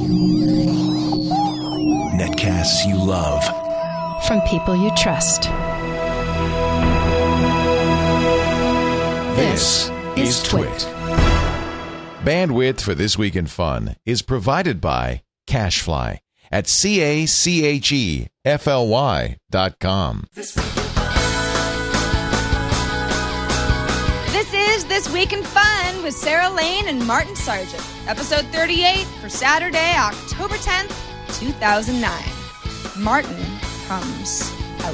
Netcasts you love. From people you trust. This is Twit. Bandwidth for This Week in Fun is provided by CashFly at CACHEFLY.com. This is This Week in Fun with Sarah Lane and Martin Sargent. Episode 38 for Saturday, October 10th, 2009. Martin comes out.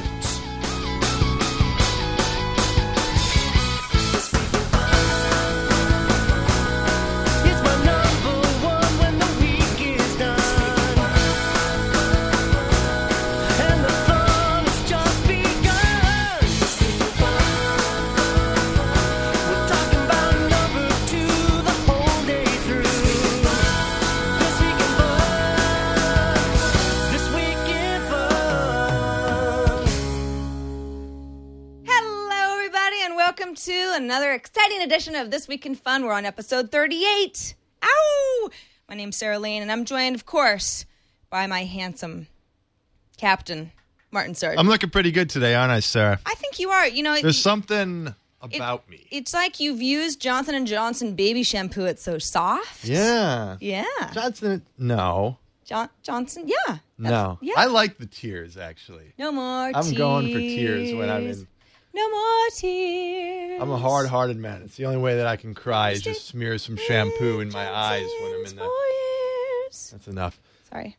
To another exciting edition of This Week in Fun. We're on episode 38. Ow! My name's Sarah Lane, and I'm joined, of course, by my handsome captain, Martin Sargent. I'm looking pretty good today, aren't I, Sarah? I think you are. You know, there's something about me. It's like you've used Johnson & Johnson baby shampoo. It's so soft. Yeah. Yeah. Johnson, no. Johnson, yeah. No. Yeah. I like the tears, actually. No more tears. I'm going for tears when I'm in. No more tears. I'm a hard-hearted man. It's the only way that I can cry is just smear some shampoo in my eyes when I'm in that. That's enough. Sorry.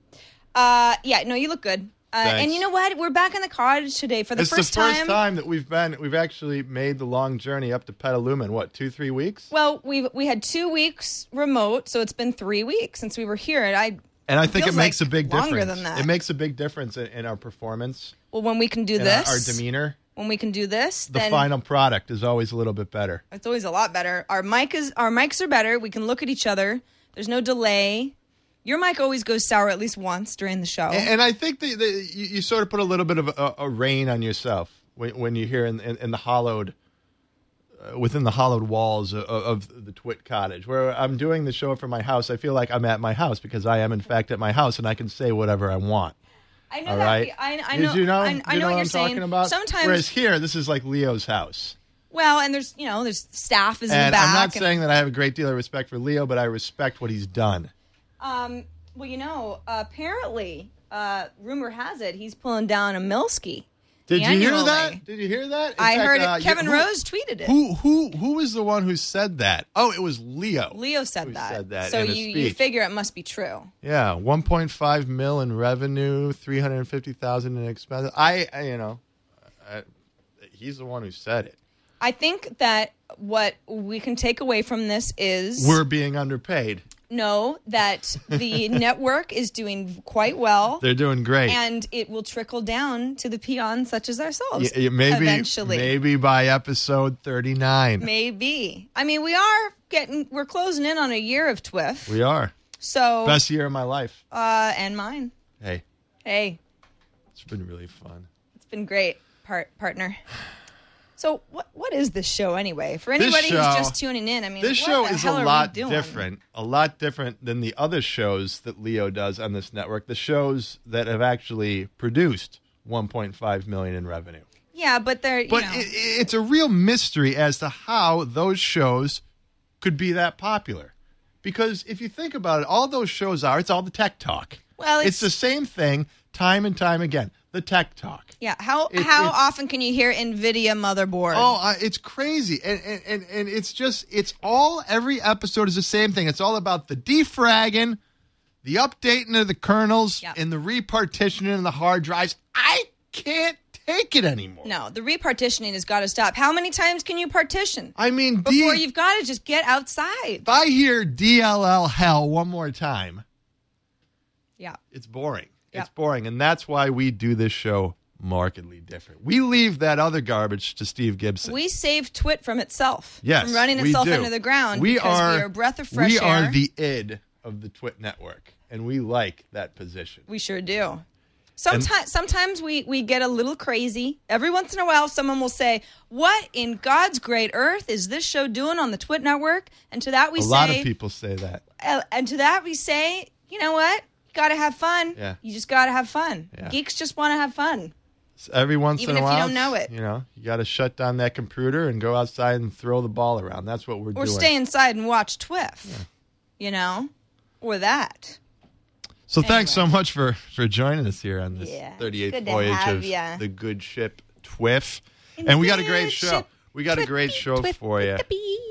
Yeah, no, you look good. And you know what? We're back in the cottage today for the first time. It's the first time that we've actually made the long journey up to Petaluma in, 2-3 weeks? Well, we had 2 weeks remote, so it's been 3 weeks since we were here. And I think it makes a big difference. Longer than that. It makes a big difference in our performance. Well, when we can do this. Our demeanor. When we can do this, the final product is always a little bit better. It's always a lot better. Our mics are better. We can look at each other. There's no delay. Your mic always goes sour at least once during the show. And I think that you sort of put a little bit of a rain on yourself when you're here in the hollowed, within the hollowed walls of the Twit Cottage. Where I'm doing the show from my house, I feel like I'm at my house because I am in fact at my house and I can say whatever I want. I know all that. right? I Did know. you know? I know what I'm you're saying. talking about. Sometimes, whereas here, this is like Leo's house. Well, and there's staff is in the And back. I'm not saying that I have a great deal of respect for Leo, but I respect what he's done. Well, apparently, rumor has it he's pulling down a Milski. Did you hear that? Did you hear that? I heard it. Kevin Rose tweeted it. Who was the one who said that? Oh, it was Leo. Leo said that. Said that. So in you figure it must be true. Yeah, 1.5 mil in revenue, 350,000 in expenses. He's the one who said it. I think that what we can take away from this is we're being underpaid. No, that the network is doing quite well. They're doing great. And it will trickle down to the peons such as ourselves maybe, eventually. Maybe by episode 39. Maybe. I mean, we're closing in on a year of TWIF. We are. So best year of my life. And mine. Hey. It's been really fun. It's been great, partner. So what is this show anyway? For anybody who's just tuning in, I mean, this show is a lot different than the other shows that Leo does on this network. The shows that have actually produced 1.5 million in revenue. Yeah, but it's a real mystery as to how those shows could be that popular. Because if you think about it, all those shows it's all the tech talk. Well, it's the same thing time and time again. The tech talk. Yeah. How often can you hear NVIDIA motherboard? Oh, it's crazy. And every episode is the same thing. It's all about the defragging, the updating of the kernels, and the repartitioning of the hard drives. I can't take it anymore. No, the repartitioning has got to stop. How many times can you partition? I mean, before you've got to just get outside. If I hear DLL hell one more time, it's boring. It's boring, and that's why we do this show markedly different. We leave that other garbage to Steve Gibson. We save Twit from itself, from running itself into the ground. We are a breath of fresh air. We are the id of the Twit network, and we like that position. We sure do. Sometimes we get a little crazy. Every once in a while, someone will say, "What in God's great earth is this show doing on the Twit network?" And to that we say, a lot of people say that. And to that we say, you know what? You got to have fun. Yeah. You just got to have fun. Yeah. Geeks just want to have fun. Every once Even in a if you while, don't know it. you know, you got to shut down that computer and go outside and throw the ball around. That's what we're Or doing. stay inside and watch TWIF, you know, or that. So thanks so much for joining us here on this Yeah, 38th good to voyage have of ya. the good ship TWIF. And we got a great show. We got a great show for you.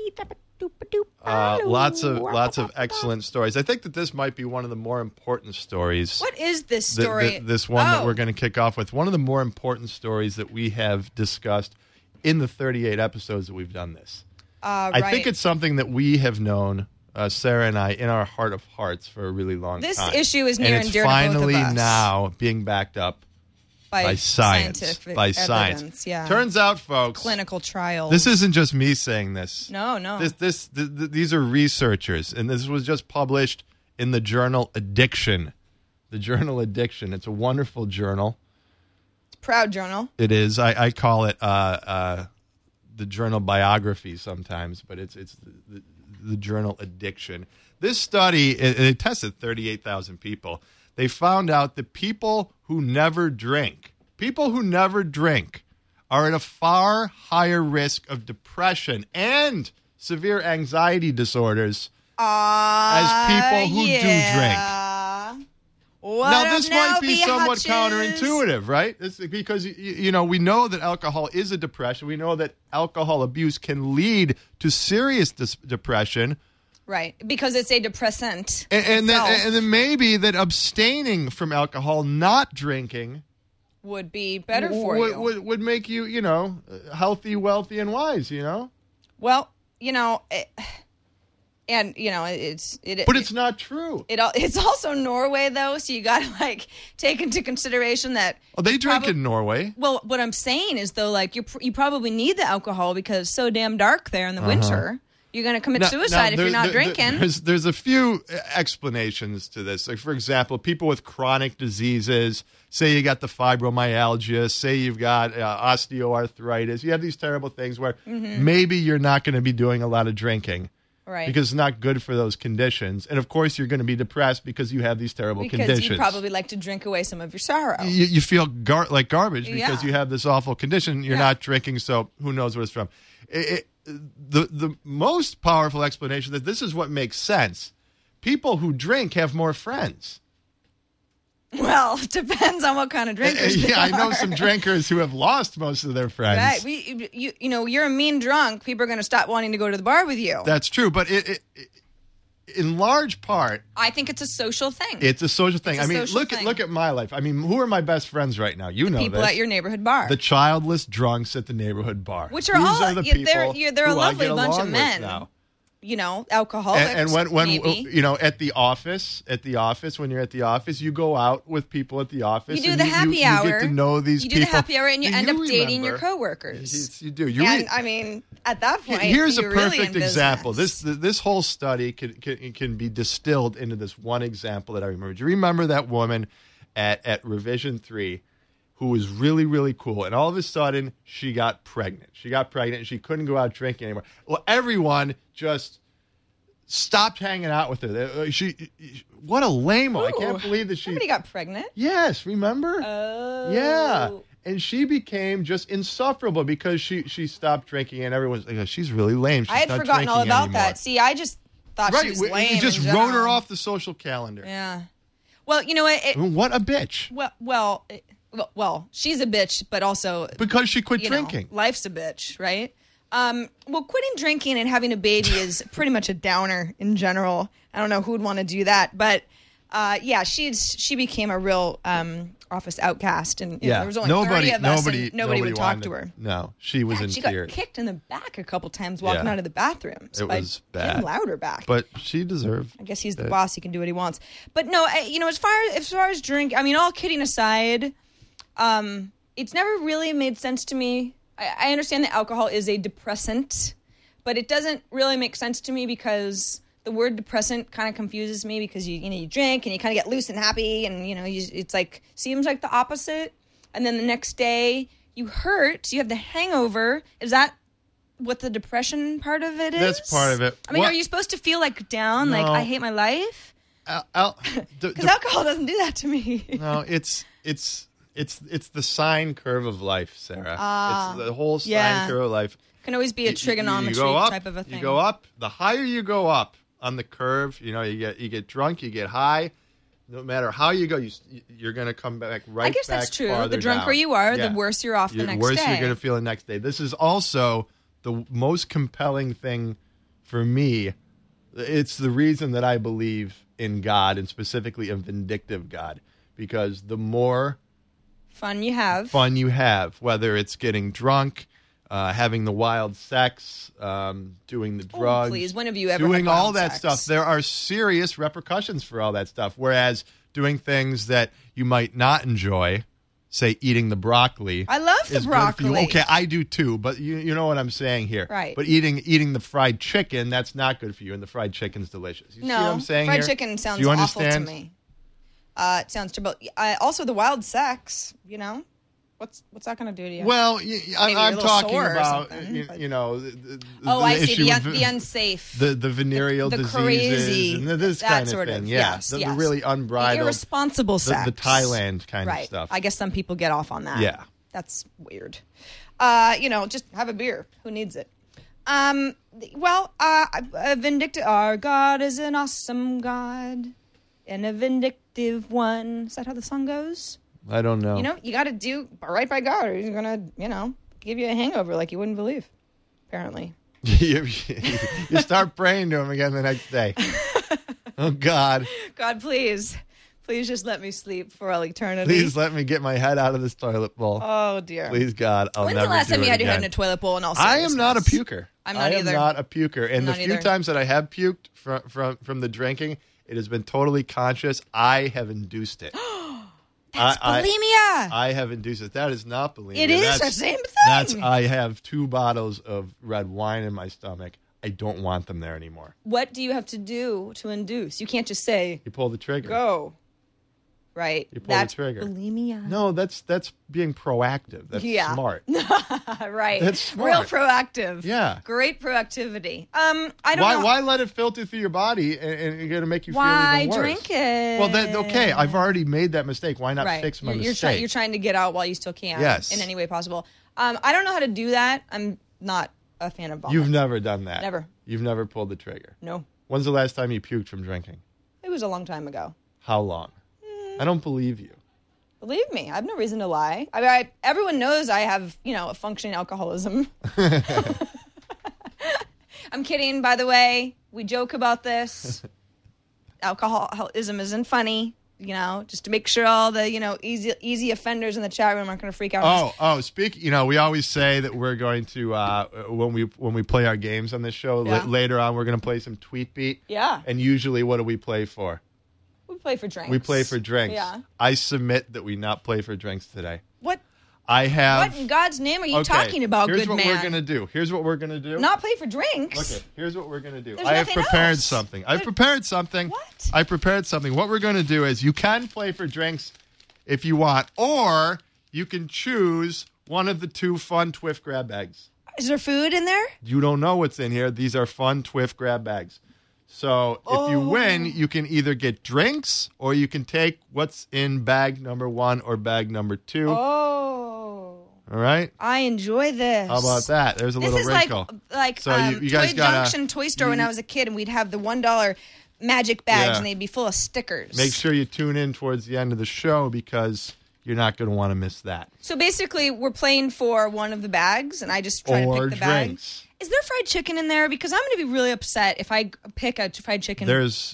Lots of excellent stories. I think that this might be one of the more important stories. What is this story? This one that we're going to kick off with. One of the more important stories that we have discussed in the 38 episodes that we've done this. I think it's something that we have known, Sarah and I, in our heart of hearts for a really long This time. issue is near and dear to both of us. And it's finally now being backed up by science. Scientific By evidence, science. yeah. Turns out, folks, Clinical trials. this isn't just me saying this. No. These are researchers, and this was just published in the journal Addiction. The journal Addiction. It's a wonderful journal. It's a proud journal. It is. I call it the journal biography sometimes, but it's the journal Addiction. This study, it tested 38,000 people. They found out that people who never drink are at a far higher risk of depression and severe anxiety disorders as people who do drink. Now, this might be somewhat counterintuitive, right? It's because, you know, we know that alcohol is a depression. We know that alcohol abuse can lead to serious depression. Right, because it's a depressant. And then maybe that abstaining from alcohol, not drinking, would be better for you. Would make you, you know, healthy, wealthy, and wise, you know? Well, you know, but it's not true. It's also Norway, though, so you got to, like, take into consideration that... Oh, they drink in Norway. Well, what I'm saying is, though, like, you probably need the alcohol because it's so damn dark there in the winter. You're going to commit suicide if you're not drinking. There's a few explanations to this. Like, for example, people with chronic diseases, say you got the fibromyalgia, say you've got osteoarthritis. You have these terrible things where maybe you're not going to be doing a lot of drinking. Right. Because it's not good for those conditions. And, of course, you're going to be depressed because you have these terrible conditions. Because you probably like to drink away some of your sorrow. You feel like garbage because you have this awful condition. You're not drinking, so who knows what it's from. The most powerful explanation that this is what makes sense. People who drink have more friends. Well, it depends on what kind of drinkers they are. I know some drinkers who have lost most of their friends. Right. You're a mean drunk. People are going to stop wanting to go to the bar with you. That's true, but in large part, I think it's a social thing. It's a social thing. Look at my life. I mean, who are my best friends right now? You know this. People at your neighborhood bar. The childless drunks at the neighborhood bar. Which are the people they're a lovely bunch of men. Now. You know, alcoholics. And when maybe. you know, at the office, when you're at the office, you go out with people at the office. You do the happy hour. You get to know these people. You do the happy hour, and you end up dating your coworkers. You do. I mean, at that point, here's a you're really perfect in example. business. This whole study can be distilled into this one example that I remember. Do you remember that woman at Revision 3 who was really, really cool, and all of a sudden she got pregnant. And she couldn't go out drinking anymore. Well, everyone just stopped hanging out with her. What a lame-o. I can't believe that somebody got pregnant. Yes, remember? Oh. Yeah. And she became just insufferable because she stopped drinking, and everyone's like, she's really lame. She's I had not forgotten all about anymore. that. See, I just thought she was lame. You just wrote her off the social calendar. Yeah. Well, you know what? What a bitch. Well, she's a bitch, but also because she quit drinking. Life's a bitch, right? Well, quitting drinking and having a baby is pretty much a downer in general. I don't know who would want to do that, but she became a real office outcast, and there was only 30 of us, and nobody would talk to her. No, she was in tears. She got kicked in the back a couple times walking out of the bathroom. It was bad. Him louder back, but she deserved. I guess he's the boss; he can do what he wants. But no, as far as drink, I mean, all kidding aside, it's never really made sense to me. I understand that alcohol is a depressant, but it doesn't really make sense to me because the word depressant kind of confuses me because you drink and you kind of get loose and happy and it's like seems like the opposite, and then the next day you hurt, you have the hangover. Is that what the depression part of it is? That's part of it. I mean, are you supposed to feel like down, like I hate my life? Because alcohol doesn't do that to me. No, it's the sine curve of life, Sarah. It's the whole sine curve of life. Can always be a trigonometry you go up, type of a thing. You go up. The higher you go up on the curve, you get drunk, you get high. No matter how you go, you're going to come back right back. I guess that's true. The drunker you are, the worse you're off the next day. The worse you're going to feel the next day. This is also the most compelling thing for me. It's the reason that I believe in God, and specifically a vindictive God, because the more fun you have, whether it's getting drunk, having the wild sex, doing the drugs. Please, when have you ever doing had wild all that sex? stuff? There are serious repercussions for all that stuff. Whereas doing things that you might not enjoy, say eating the broccoli. I love the broccoli. Okay, I do too, but you know what I'm saying here. Right. But eating the fried chicken, that's not good for you, and the fried chicken's delicious. You see what I'm saying fried here? chicken sounds Do you awful to understand? me. It sounds terrible. Also, the wild sex, what's that going to do to you? Well, I'm talking about, I see, the unsafe. The venereal the diseases crazy, and this that kind sort of thing. of, Yeah, yes, the really unbridled. The irresponsible sex. The Thailand kind of right. stuff. I guess some people get off on that. Yeah. That's weird. Just have a beer. Who needs it? Vindictive. Our God is an awesome God and a vindictive one. Is that how the song goes? I don't know. You got to do right by God, or he's going to, give you a hangover like you wouldn't believe, apparently. You start praying to him again the next day. Oh, God. God, please just let me sleep for all eternity. Please let me get my head out of this toilet bowl. Oh, dear. Please, God, I'll never do it When's the last time you had your head in a again. toilet bowl? In all I seriousness? am not a puker. I'm not either. I am not a puker. And the few either. times that I have puked from the drinking, it has been totally conscious. I have induced it. That's bulimia. I have induced it. That is not bulimia. It is the same thing. I have 2 bottles of red wine in my stomach. I don't want them there anymore. What do you have to do to induce? You can't just say, You pull the trigger. go. Right. You pull That's the trigger. Bulimia. No, that's being proactive. That's smart. Right. That's smart. Real proactive. Yeah. Great proactivity. I don't know. Why let it filter through your body and it's going to make you feel Why even worse? drink it? Well, okay. I've already made that mistake. Why not right. fix my You're mistake? You're trying to get out while you still can. Yes. In any way possible. I don't know how to do that. I'm not a fan of vomit. You've never done that. Never. You've never pulled the trigger. No. When's the last time you puked from drinking? It was a long time ago. How long? I don't believe you. Believe me, I have no reason to lie. Everyone knows I have, a functioning alcoholism. I'm kidding, by the way. We joke about this. Alcoholism isn't funny, just to make sure all the, easy offenders in the chat room aren't going to freak out. We always say that we're going to, when we play our games on this show, later on, we're going to play some Tweet Beat. Yeah. And usually, what do we play for? We play for drinks. We play for drinks. Yeah. I submit that we not play for drinks today. What? What in God's name are you talking about, good man? Here's what we're going to do. Not play for drinks. Okay, here's what we're going to do. There's I have nothing prepared else. something. I've prepared something. What? I prepared something. What we're going to do is you can play for drinks if you want, or you can choose one of the 2 fun Twiff grab bags. Is there food in there? You don't know what's in here. These are fun Twiff grab bags. So if you win, you can either get drinks or you can take what's in bag number 1 or bag number 2. Oh. All right? I enjoy this. How about that? There's a This little is wrinkle. like So you Toy guys gotta- Junction Toy Store when I was a kid, and we'd have the $1 magic bags, and they'd be full of stickers. Make sure you tune in towards the end of the show because you're not going to want to miss that. So basically, we're playing for one of the bags, and I just try to pick the bag. Drinks. Is there fried chicken in there? Because I'm going to be really upset if I pick a fried chicken. If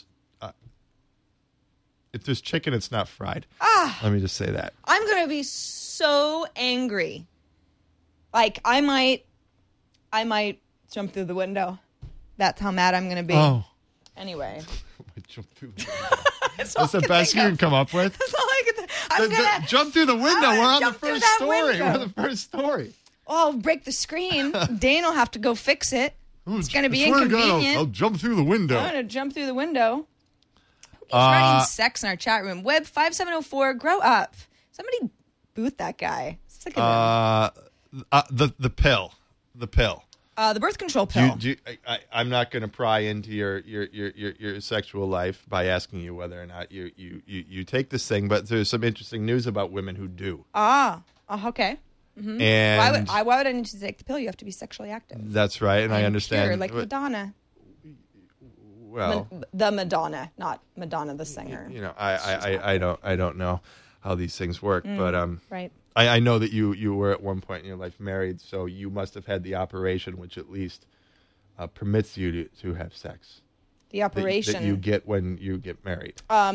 there's chicken, it's not fried. Let me just say that. I'm going to be so angry. Like, I might jump through the window. That's how mad I'm going to be. Oh. Anyway. Jump through the window. That's the best you can come up with? That's all I can think. I'm going to jump through the window. We're on the jump through first that story. window. We're the first story. I'll break the screen. Dane will have to go fix it. It's going to be I swear to God, inconvenient. I'll jump through the window. I'm going to jump through the window. Who keeps writing sex in our chat room? Web 5704, grow up. Somebody boot that guy. Sick of him. The pill. The pill. The birth control pill. I'm not going to pry into your sexual life by asking you whether or not you take this thing, but there's some interesting news about women who do. Okay. Mm-hmm. And why would I need to take the pill? You have to be sexually active. That's right, and I understand. Pure, like Madonna. Well, the Madonna, not Madonna the singer. You know, I don't know how these things work, but right. I know that you were at one point in your life married, so you must have had the operation, which at least permits you to have sex. The operation that you get when you get married.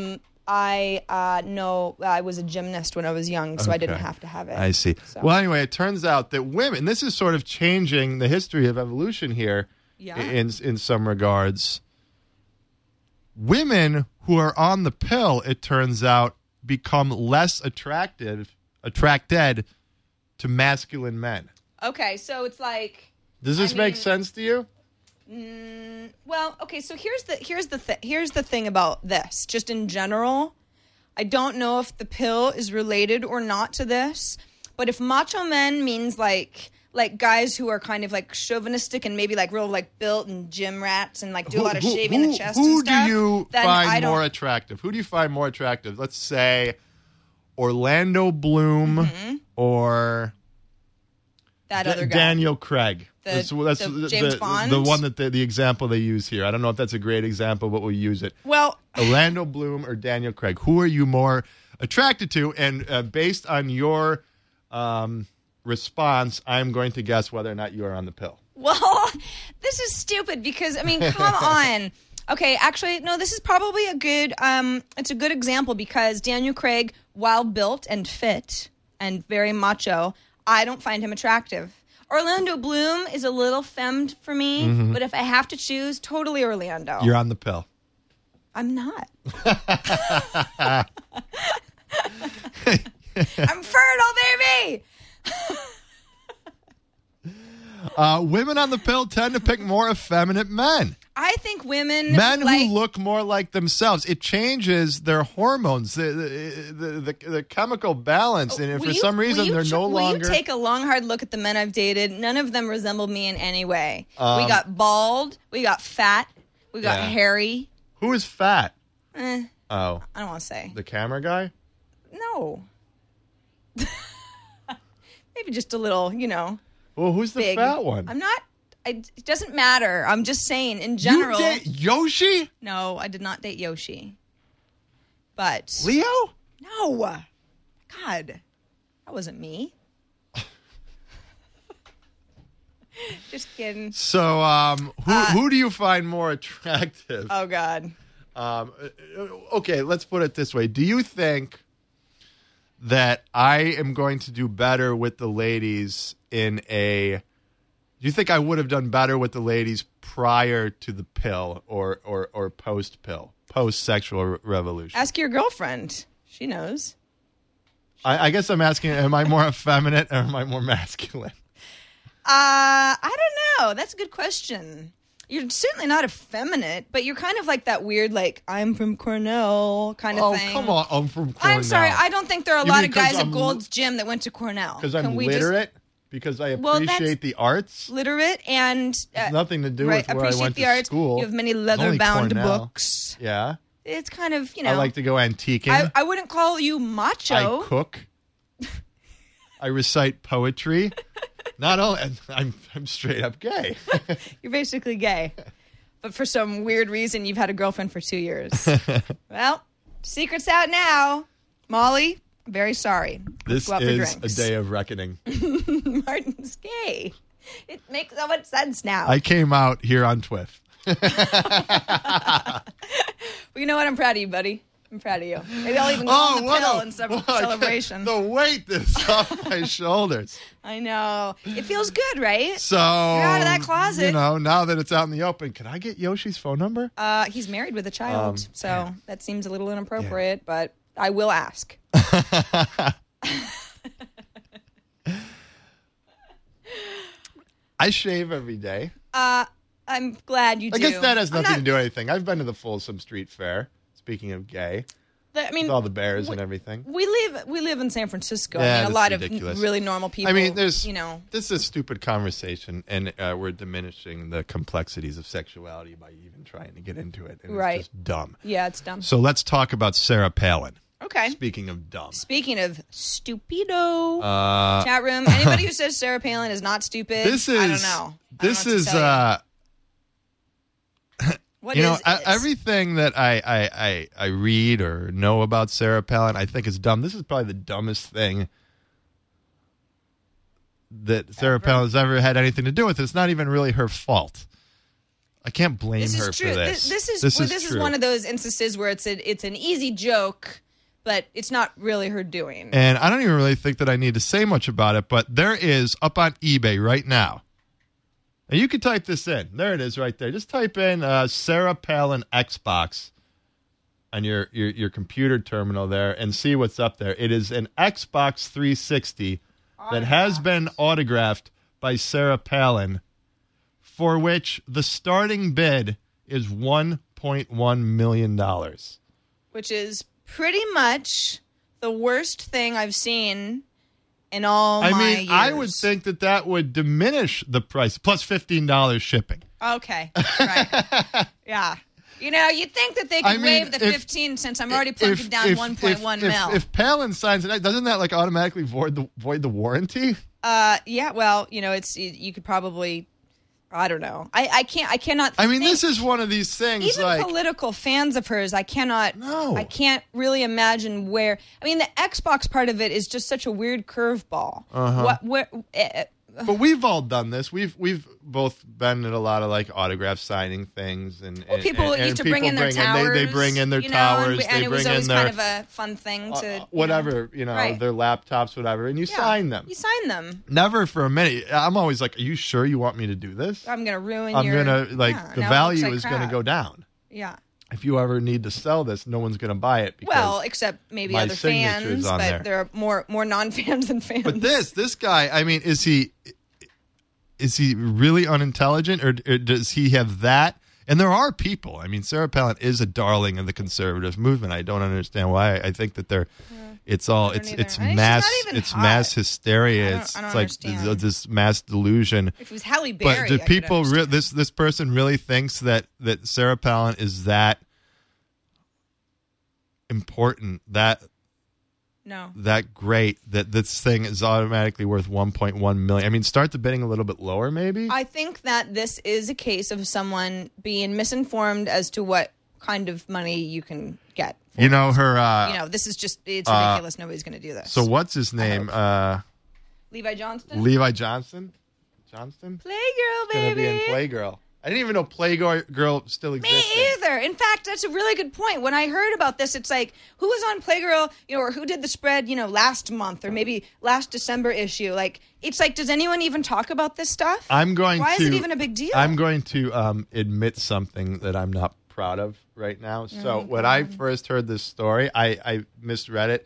I was a gymnast when I was young, so I didn't have to have it. I see. So. Well, anyway, it turns out that women, this is sort of changing the history of evolution here in some regards. Women who are on the pill, it turns out, become less attracted to masculine men. Okay, so it's like... Does this make sense to you? Well, okay, so here's the thing about this. Just in general, I don't know if the pill is related or not to this, but if macho men means like guys who are kind of like chauvinistic and maybe like real like built and gym rats and like do a lot of shaving the chest and stuff. Who do you find more attractive? Who do you find more attractive? Let's say Orlando Bloom or that other guy. Daniel Craig. That's James Bond? The one that the example they use here. I don't know if that's a great example, but we'll use it. Well, Orlando Bloom or Daniel Craig. Who are you more attracted to? And based on your response, I'm going to guess whether or not you are on the pill. Well, this is stupid because, I mean, come on. Okay, actually, no, this is probably a good example because Daniel Craig, while built and fit and very macho, I don't find him attractive. Orlando Bloom is a little femmed for me, but if I have to choose, totally Orlando. You're on the pill. I'm not. I'm fertile, baby! Women on the pill tend to pick more effeminate men. I think men who look more like themselves. It changes their hormones, the chemical balance, and for some reason they're no longer. Will you take a long, hard look at the men I've dated? None of them resemble me in any way. We got bald, we got fat, we got hairy. Who is fat? I don't want to say. The camera guy? No. Maybe just a little, Well, who's the big. fat one? I'm not. It doesn't matter. I'm just saying, in general. You date Yoshi? No, I did not date Yoshi. But Leo? No. God, that wasn't me. Just kidding. So, who do you find more attractive? Oh God. Okay, let's put it this way. Do you think that I am going to do better with the ladies do you think I would have done better with the ladies prior to the pill or post-pill, post-sexual revolution? Ask your girlfriend. She knows. I guess I'm asking, am I more effeminate or am I more masculine? I don't know. That's a good question. You're certainly not effeminate, but you're kind of like that weird, like, I'm from Cornell kind of thing. Oh, come on. I'm from Cornell. I'm sorry. I don't think there are a lot of guys at Gold's Gym that went to Cornell. Because I'm literate? Because I appreciate the arts? Literate and... It's nothing to do with where I went to school. You have many leather-bound books. Yeah. It's kind of, I like to go antiquing. I wouldn't call you macho. I cook. I recite poetry. Not only... I'm straight up gay. You're basically gay. But for some weird reason, you've had a girlfriend for 2 years. Well, secret's out now. Molly... Very sorry. This is a day of reckoning. Martin's gay. It makes so much sense now. I came out here on Twiff. Well, you know what? I'm proud of you, buddy. I'm proud of you. Maybe I'll even go on the pill in celebration. The weight that's off my shoulders. I know. It feels good, right? So you're out of that closet. Now that it's out in the open, can I get Yoshi's phone number? He's married with a child, so that seems a little inappropriate, but I will ask. I shave every day. I'm glad you do. I guess that has nothing to do with anything. I've been to the Folsom Street Fair. Speaking of gay. I mean, with all the bears and everything. We live in San Francisco. Yeah, I mean, a that's lot ridiculous. of really normal people. I mean, this is a stupid conversation, and we're diminishing the complexities of sexuality by even trying to get into it. And Right. It's just dumb. Yeah, it's dumb. So let's talk about Sarah Palin. Okay. Speaking of dumb. Speaking of stupido, chat room. Anybody who says Sarah Palin is not stupid, This is. I don't know. This I don't know what is. to tell you. What You know, is it? everything that I read or know about Sarah Palin, I think is dumb. This is probably the dumbest thing that Sarah Palin has ever had anything to do with. It's not even really her fault. I can't blame This her is true. for this. This is true. one of those instances where it's an easy joke, but it's not really her doing. And I don't even really think that I need to say much about it, but there is up on eBay right now. And you can type this in. There it is right there. Just type in Sarah Palin Xbox on your computer terminal there and see what's up there. It is an Xbox 360 that has been autographed by Sarah Palin, for which the starting bid is $1.1 million. Which is pretty much the worst thing I've seen in all my years. I would think that would diminish the price, plus $15 shipping. Okay, right. Yeah. You know, you'd think that they could waive the 15 since I'm already plunking down 1.1 mil. If Palin signs it, doesn't that like automatically void the warranty? Yeah, well, you know, you could probably, I don't know. I cannot I mean, think, this is one of these things even like political fans of hers, I cannot, No. I can't really imagine where, I mean, the Xbox part of it is just such a weird curveball. But we've all done this. We've both been at a lot of like autograph signing things, and people and used to bring in their people towers. They bring in their you know, towers. and they it bring was in always their kind of a fun thing to whatever, Right. their laptops, whatever, and you sign them. You sign them. Never for a minute. I'm always like, "Are you sure you want me to do this?" I'm gonna ruin I'm your. gonna like yeah, the now it value looks is like gonna crap. go down. Yeah. If you ever need to sell this, no one's gonna buy it. Because Well, except maybe my other signature is fans, on but there. are more non-fans than fans. But this guy, I mean, is he really unintelligent, or does he have that? And there are people. I mean, Sarah Palin is a darling of the conservative movement. I don't understand why. I think that it's all I don't it's either. it's I think mass she's not even it's hot. mass hysteria. I don't It's like understand. this mass delusion. If it was Halle Berry, But do I could people understand. this person really thinks that Sarah Palin is that important, that No. great, that this thing is automatically worth 1.1 million? I mean, start the bidding a little bit lower, maybe. I think that this is a case of someone being misinformed as to what kind of money you can get. You know her. This is just, it's ridiculous. Nobody's going to do this. So what's his name? Levi Johnston? Levi Johnston. Johnston. Playgirl, Gonna be in baby. Playgirl. I didn't even know Playgirl still Me existed. either. In fact, that's a really good point. When I heard about this, it's like, who was on Playgirl, or who did the spread, last month or maybe last December issue? Like, it's like, does anyone even talk about this stuff? Why is it even a big deal? I'm going to admit something that I'm not proud of right now. So when I first heard this story, I misread it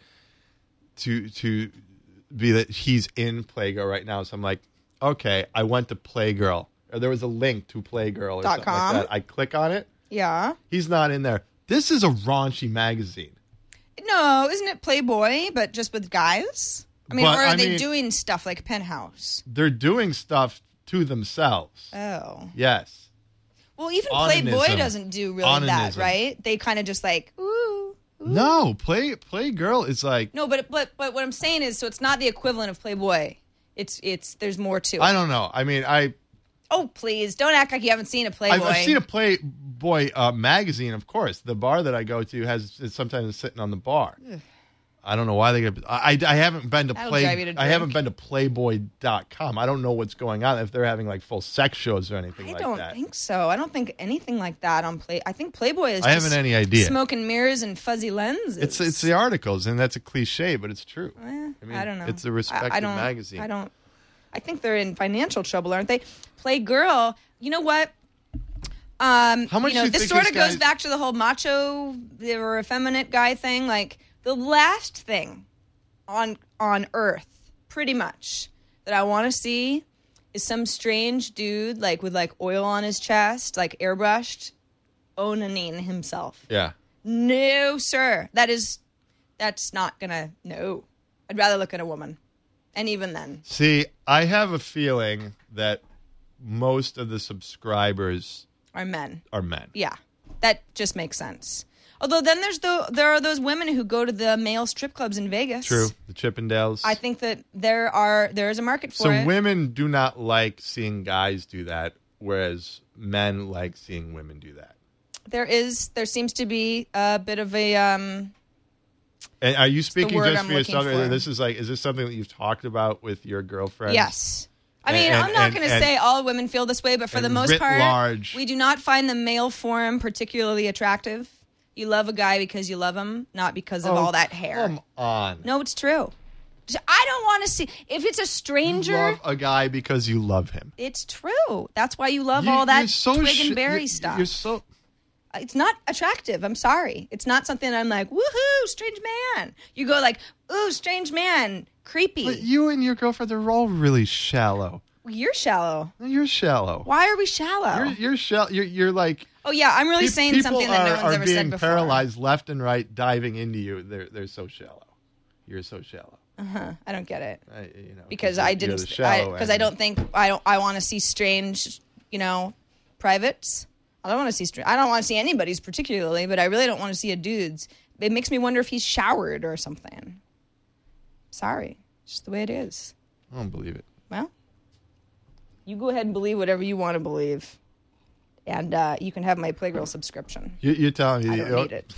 to be that he's in Playgirl right now. So I'm like, okay, I went to Playgirl. Or there was a link to Playgirl or something .com. like that. I click on it. Yeah. He's not in there. This is a raunchy magazine. No, isn't it Playboy, but just with guys? I mean, But, or are I they mean- doing stuff like Penthouse? They're doing stuff to themselves. Oh. Yes. Well, even Onanism. Playboy doesn't do really that, Onanism. right? They kind of just like, ooh. No, Playgirl is like, No, but what I'm saying is, so it's not the equivalent of Playboy. It's there's more to it. I don't know. I mean, Oh, please. Don't act like you haven't seen a Playboy. I've seen a Playboy magazine, of course. The bar that I go to is sometimes sitting on the bar. I don't know why they get. I haven't been to That'll drive you to I haven't drink. been to Playboy.com. I don't know what's going on, if they're having like full sex shows or anything I like don't that. think so. I don't think anything like that on Play. I think Playboy is I just haven't any idea. smoke and mirrors and fuzzy lenses. It's the articles, and that's a cliche, but it's true. I don't know. It's a respected I don't, magazine. I think they're in financial trouble, aren't they? Playgirl. You know what? How much do you this think sort this of goes guy's- back to the whole macho or effeminate guy thing. Like, the last thing on Earth, pretty much, that I want to see is some strange dude like with like oil on his chest, like airbrushed, onaning himself. Yeah. No, sir. That's not gonna. No, I'd rather look at a woman, and even then, See, I have a feeling that most of the subscribers are men. are men. Yeah, that just makes sense. Although then there are those women who go to the male strip clubs in Vegas. True. The Chippendales. I think that there is a market for So it. women do not like seeing guys do that, whereas men like seeing women do that. There seems to be a bit of a And are you speaking word just I'm for yourself? looking for. Is this something that you've talked about with your girlfriend? yes. I mean, And- I'm not and- going to and- say all women feel this way, but for the and most writ part, large. we do not find the male form particularly attractive. You love a guy because you love him, not because of all that hair. Come on. No, it's true. I don't want to see if it's a You stranger. love a guy because you love him. It's true. That's why you love all that You're so twig and berry stuff. You're so. It's not attractive. I'm sorry. It's not something that I'm like, woohoo, strange man. You go like, ooh, strange man, creepy. But you and your girlfriend are all really shallow. You're shallow. You're shallow. Why are we shallow? You're shallow. You're like. Oh yeah, I'm really saying people something that no one's are ever being said before. paralyzed left and right, diving into you. They're so shallow. You're so shallow. I don't get it because you're I the didn't. shallow Because I end. don't think I want to see strange, privates. I don't want to see. I don't want to see anybody's particularly, but I really don't want to see a dude's. It makes me wonder if he's showered or something. Sorry, it's just the way it is. I don't believe it. Well, you go ahead and believe whatever you want to believe, and you can have my Playgirl subscription. You're telling me. I don't need it.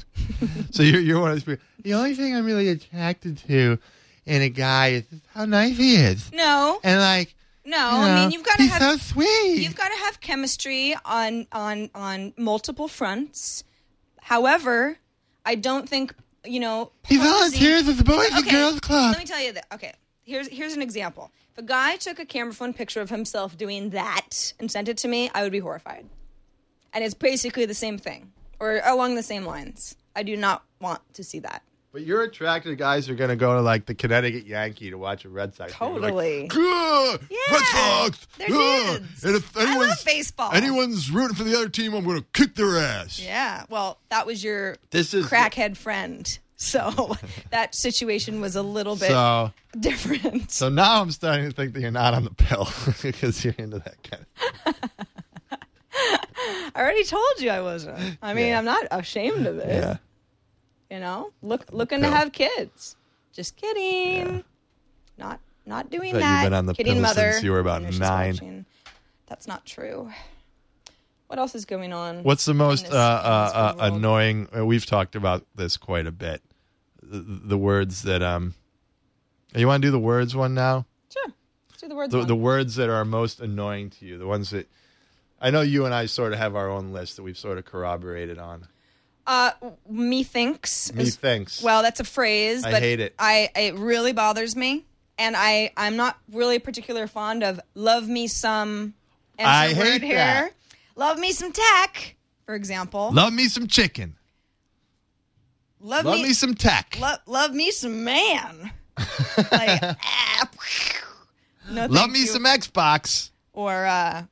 So you're one of those people. The only thing I'm really attracted to in a guy is how nice he is, No, and like. no. you know, I mean, you've got to he's have. so sweet. You've got to have chemistry on multiple fronts. However, I don't think He posing- volunteers with the Boys and Okay, Girls Club. Let me tell you that. Okay, here's an example. If a guy took a camera phone picture of himself doing that and sent it to me, I would be horrified. And it's basically the same thing, or along the same lines. I do not want to see that. But you're attracted to guys who are going to go to like the Connecticut Yankee to watch a Red Sox game. Totally. Like, "Good, Yeah, Red Sox. they're good." dudes. And if I love anyone's, baseball. anyone's rooting for the other team, I'm going to kick their ass. Yeah, well, that was your This is- crackhead friend. So that situation was a little bit So, different. so now I'm starting to think that you're not on the pill because you're into that kind of I already told you I wasn't. I mean, Yeah. I'm not ashamed of it. Yeah. Looking to have kids. Just kidding. Not doing That you've that. been on the kidding pill mother. since you were about I know she's 9. watching. That's not true. What else is going on? What's the most in this world? annoying? We've talked about this quite a bit. The words that you want to do the words one now? Sure. Let's do the words. The words that are most annoying to you, the ones that I know you and I sort of have our own list that we've sort of corroborated on. Methinks. Methinks. Well, that's a phrase. I but hate it. It really bothers me, and I'm not really particularly fond of love me some. I word hate here. that. Love me some tech, for example. Love me some chicken. Love Love me some tech. Love me some man. Like, no, Love thank me you. some Xbox. Or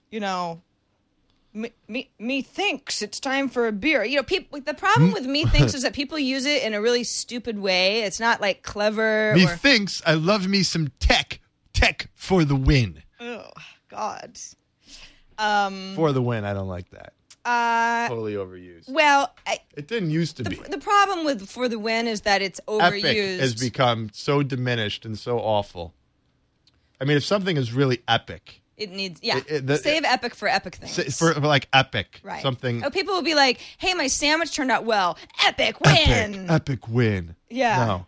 me thinks it's time for a beer. People. The problem with me thinks is that people use it in a really stupid way. It's not like clever. Me or, thinks I love me some tech. Tech for the win. oh God. For the win. I don't like that. Totally overused. Well, It didn't used to be. the problem with for the win is that it's Epic overused. has become so diminished and so awful. I mean, if something is really epic, it needs save epic for epic things. for like epic, right. something Oh, people will be like, "Hey, my sandwich turned out well. Epic win." epic win. Yeah. No.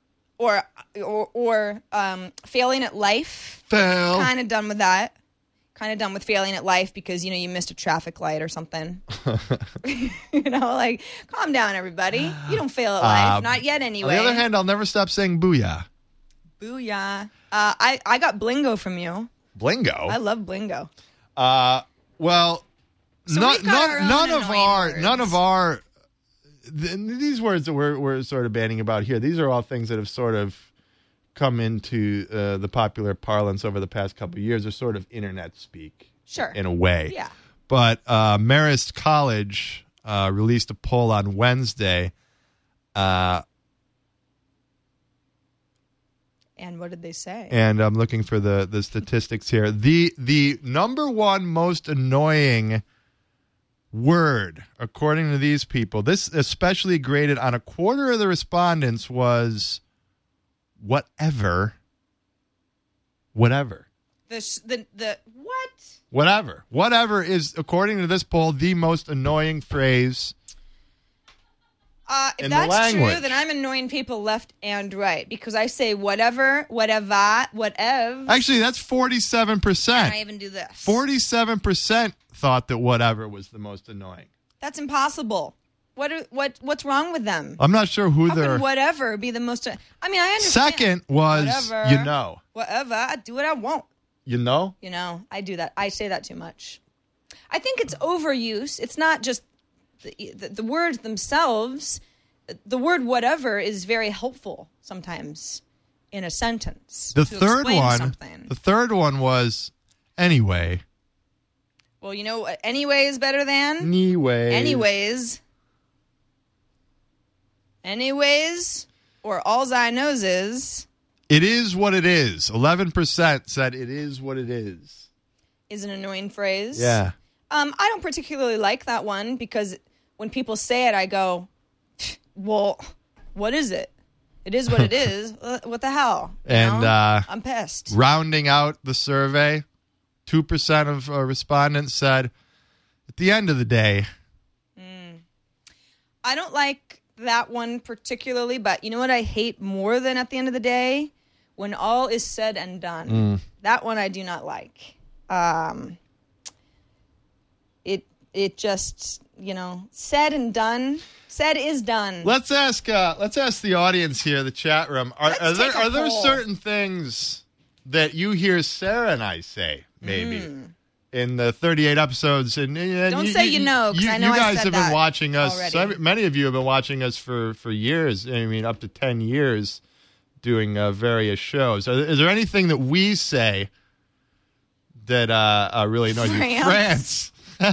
Or failing at life. Fail. Kind of done with that. Kind of done with failing at life because you missed a traffic light or something. Like calm down, everybody. You don't fail at life, not yet anyway. On the other hand, I'll never stop saying booyah. Booyah! I got blingo from you. Blingo. I love blingo. Well, So we've got our own none of annoying our these words that we're sort of banning about here. These are all things that have sort of come into the popular parlance over the past couple of years. They're sort of internet speak, Sure. in a way. Yeah. But Marist College released a poll on Wednesday. And what did they say? And I'm looking for the statistics here. The number one most annoying word, according to these people, this especially graded on a quarter of the respondents, was whatever. Whatever. The what? Whatever. Whatever is, according to this poll, the most annoying phrase If in the that's language. true, then I'm annoying people left and right because I say whatever, whatever, whatever. Actually, that's 47%. And I even do this. 47% thought that whatever was the most annoying. That's impossible. What's wrong with them? I'm not sure who How they're... can whatever be the most? I mean, I understand. Second was, Whatever. you know. Whatever. I do what I want. You know? You know, I do that. I say that too much. I think it's overuse. It's not just the words themselves. The word whatever is very helpful sometimes in a sentence. The to third explain one, something. the third one was anyway. Well, you know what anyway is better than? Anyways, or alls I knows is It is what it is. 11% said it is what it is. an annoying phrase. Yeah. I don't particularly like that one because when people say it, I go, well, what is it? It is what it is. What the hell? You And, know? I'm pissed. Rounding out the survey, 2% of respondents said, at the end of the day, I don't like that one particularly, but you know what I hate more than at the end of the day? When all is said and done. That one I do not like. It just, said and done. Said is done. let's ask the audience here, the chat room. Are take a there poll. certain things that you hear Sarah and I say, maybe, in the 38 episodes? And Don't say you know, 'cause I know you I guys said have been that watching us. already. Many of you have been watching us for years. I mean, up to 10 years, doing various shows. Is there anything that we say that really annoys you? France.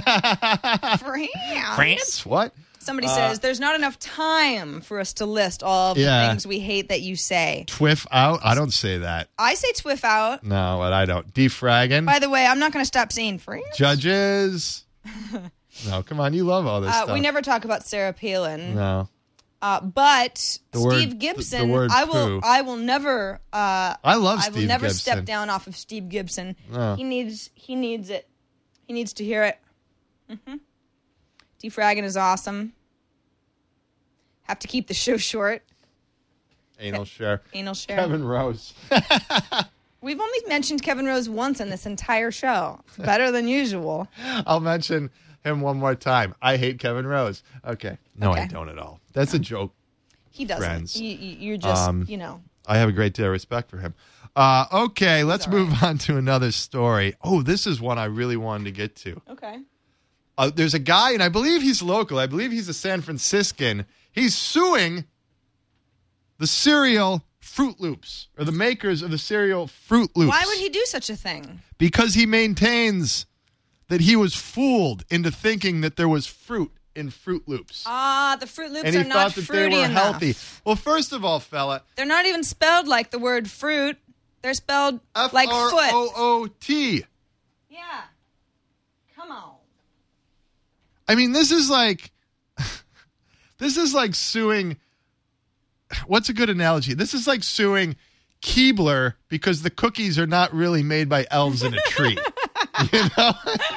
France? What? Somebody says, there's not enough time for us to list all of the Yeah. things we hate that you say. Twiff out? I don't say that. I say twiff out. No, but I don't. Defragging? By the way, I'm not going to stop saying France. Judges? No, come on. You love all this stuff. We never talk about Sarah Palin. No. But The word- Steve Gibson, the word I poo. will never. I love I Steve will never Gibson. step down off of Steve Gibson. No. He needs it. He needs to hear it. Defragging is awesome. Have to keep the show short. Anal share. Anal share. Kevin Rose. We've only mentioned Kevin Rose once in this entire show. It's better than usual. I'll mention him one more time. I hate Kevin Rose. Okay. No, I Okay. don't at all. That's a joke. He doesn't. Friends. You're just, I have a great deal of respect for him. Okay, let's move on to another story. Oh, this is one I really wanted to get to. Okay. There's a guy, and I believe he's local. I believe he's a San Franciscan. He's suing the cereal Fruit Loops, or the makers of the cereal Fruit Loops. Why would he do such a thing? Because he maintains that he was fooled into thinking that there was fruit in Fruit Loops. The Fruit Loops And he are not thought that they fruity were enough. healthy. Well, first of all, fella, They're not even spelled like the word fruit. They're spelled like foot. F-R-O-O-T. Yeah. Come on. I mean, this is like suing. What's a good analogy? This is like suing Keebler because the cookies are not really made by elves in a tree. You know?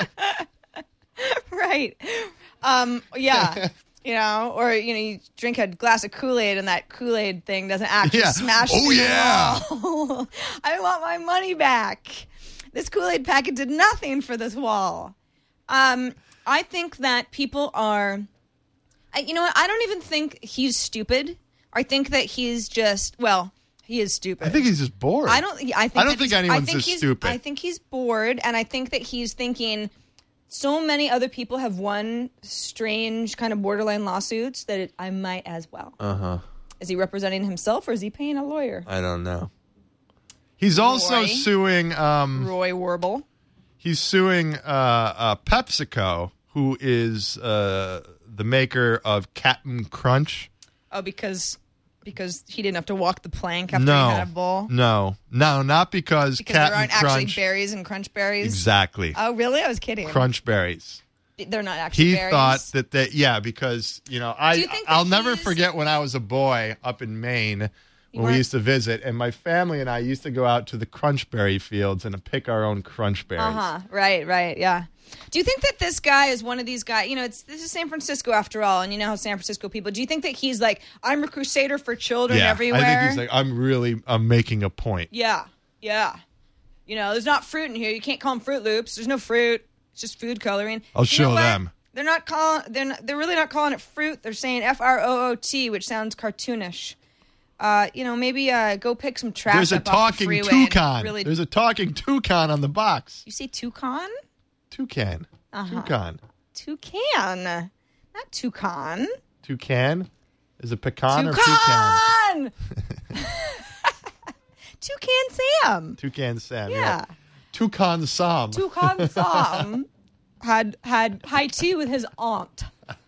Right. Yeah. Or you drink a glass of Kool-Aid and that Kool-Aid thing doesn't actually Yeah. smash Oh, through the yeah. wall. I want my money back. This Kool-Aid packet did nothing for this wall. I think that people are, you know what? I don't even think he's stupid. I think that he's just, he is stupid. I think he's just bored. I don't think anyone's just stupid. I think he's bored, and I think that he's thinking so many other people have won strange kind of borderline lawsuits that I might as well. Uh-huh. Is he representing himself or is he paying a lawyer? I don't know. He's also Roy? suing. Roy Warble. He's suing PepsiCo, who is the maker of Captain Crunch. Oh, because he didn't have to walk the plank after he had a bowl? No, not because Because Captain there aren't Crunch. actually berries and crunch berries? Exactly. Oh, really? I was kidding. Crunch berries. They're not actually He berries? thought that because, you think I'll that never he's- forget when I was a boy up in Maine when we weren't- used to visit, and my family and I used to go out to the crunchberry fields and pick our own crunchberries. Uh-huh. Right, yeah. Do you think that this guy is one of these guys? This is San Francisco after all, and you know how San Francisco people. Do you think that he's like, I'm a crusader for children everywhere? I think he's like, I'm making a point. Yeah. There's not fruit in here. You can't call them Fruit Loops. There's no fruit. It's just food coloring. I'll You know show what? them. They're really not calling it fruit. They're saying FROOT, which sounds cartoonish. Maybe go pick some trash There's a up off the talking freeway and toucan. Really, There's a talking toucan on the box. you say toucan? Toucan. Toucan. Toucan, not toucan. Toucan? Is it pecan or toucan? Toucan! Toucan Sam. Toucan Sam. Yeah. Toucan Sam. Toucan Sam had high tea with his aunt.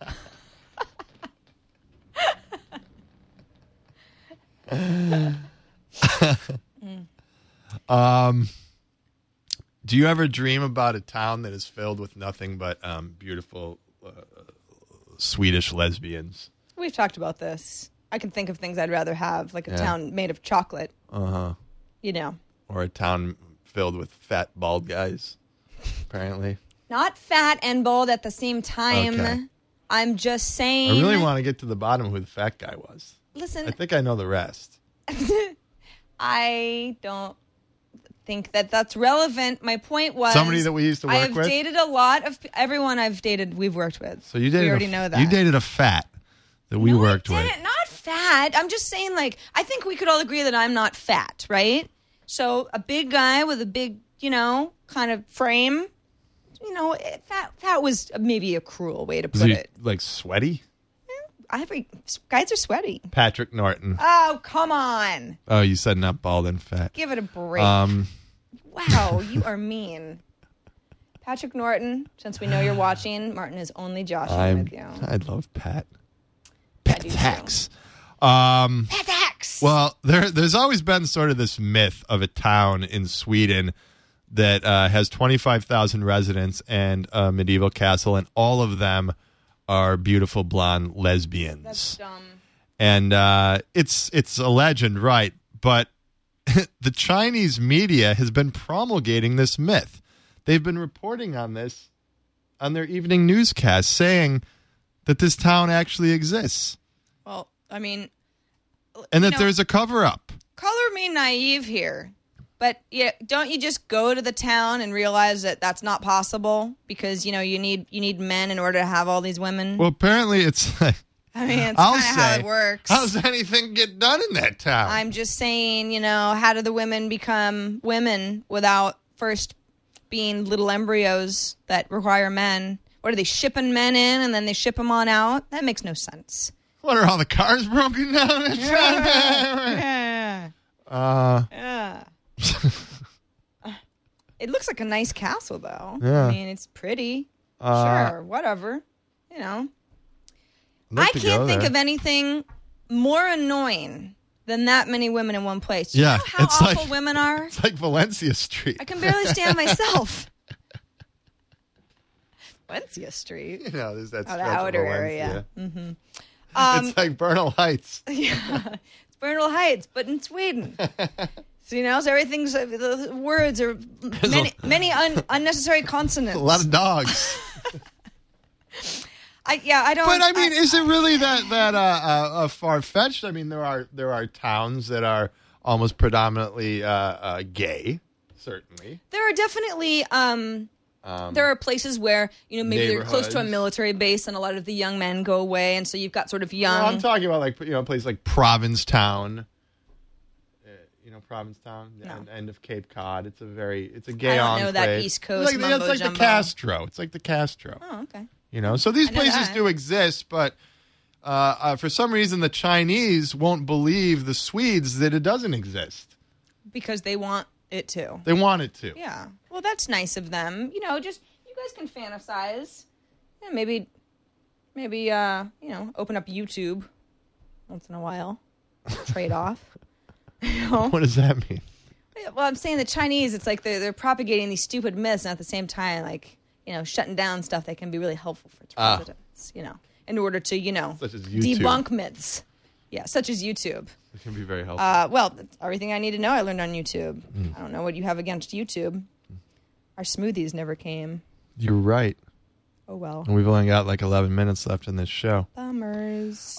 Do you ever dream about a town that is filled with nothing but beautiful Swedish lesbians? We've talked about this. I can think of things I'd rather have, like a town made of chocolate. Uh-huh. Or a town filled with fat, bald guys, apparently. Not fat and bald at the same time. Okay. I'm just saying. I really want to get to the bottom of who the fat guy was. Listen, I think I know the rest. I don't think that that's relevant. My point was Somebody that we used to work I have with? dated a lot of everyone I've dated. We've worked with. So you dated we already know that. You dated a fat that we worked I with. didn't. Not fat. I'm just saying, I think we could all agree that I'm not fat, right? So a big guy with a big, kind of frame. Fat was maybe a cruel way to Was put he it. like sweaty? Guys are sweaty. Patrick Norton. Oh, come on. Oh, you said not bald and fat. Give it a break. Wow, you are mean. Patrick Norton, since we know you're watching, Martin is only joshing with you. I love Pat. I Pat do Tax. Pat Tax. Well, there's always been sort of this myth of a town in Sweden that has 25,000 residents and a medieval castle, and all of them are beautiful blonde lesbians. That's dumb. And it's a legend, right? But the Chinese media has been promulgating this myth. They've been reporting on this on their evening newscast, saying that this town actually exists Well, I mean, and that there's a cover-up. color me naive here, but don't you just go to the town and realize that that's not possible because you need men in order to have all these women? Well, apparently it's like, I mean, it's I'll kind of say, how it works. how does anything get done in that town? I'm just saying, how do the women become women without first being little embryos that require men? What are they shipping men in and then they ship them on out? That makes no sense. What, are all the cars broken down? Yeah. uh, It looks like a nice castle, though. Yeah. I mean, it's pretty. Sure, whatever. I can't think of anything more annoying than that many women in one place. Do you Yeah, know how it's awful like- women are? It's like Valencia Street. I can barely stand myself. Valencia Street. There's that Oh, the stretch of outer Valencia. area. It's like Bernal Heights. It's Bernal Heights, but in Sweden. So everything's the words are many unnecessary consonants. A lot of dogs. I don't. But I mean, is it really that far fetched? I mean, there are towns that are almost predominantly gay. Certainly, there are definitely there are places where maybe they're close to a neighborhoods. military base, and a lot of the young men go away, and so you've got sort of young. Well, I'm talking about a place like Provincetown. Provincetown, No. end of Cape Cod. It's a gay I don't enclave. know that East Coast It's mumbo like jumbo. the Castro. It's like the Castro. Oh, okay. So these I know places that. do exist, but for some reason the Chinese won't believe the Swedes that it doesn't exist. Because they want it to. They want it to. Yeah. Well, that's nice of them. Just you guys can fantasize. Yeah, maybe Maybe, open up YouTube once in a while. Trade off. What does that mean? Well, I'm saying the Chinese, it's like they're propagating these stupid myths, and at the same time, like, shutting down stuff that can be really helpful for presidents, in order to, Such as YouTube. debunk myths. Yeah, such as YouTube. It can be very helpful. Well, everything I need to know I learned on YouTube. I don't know what you have against YouTube. Our smoothies never came. You're right. Oh, well. And we've only got like 11 minutes left in this show. Bummers.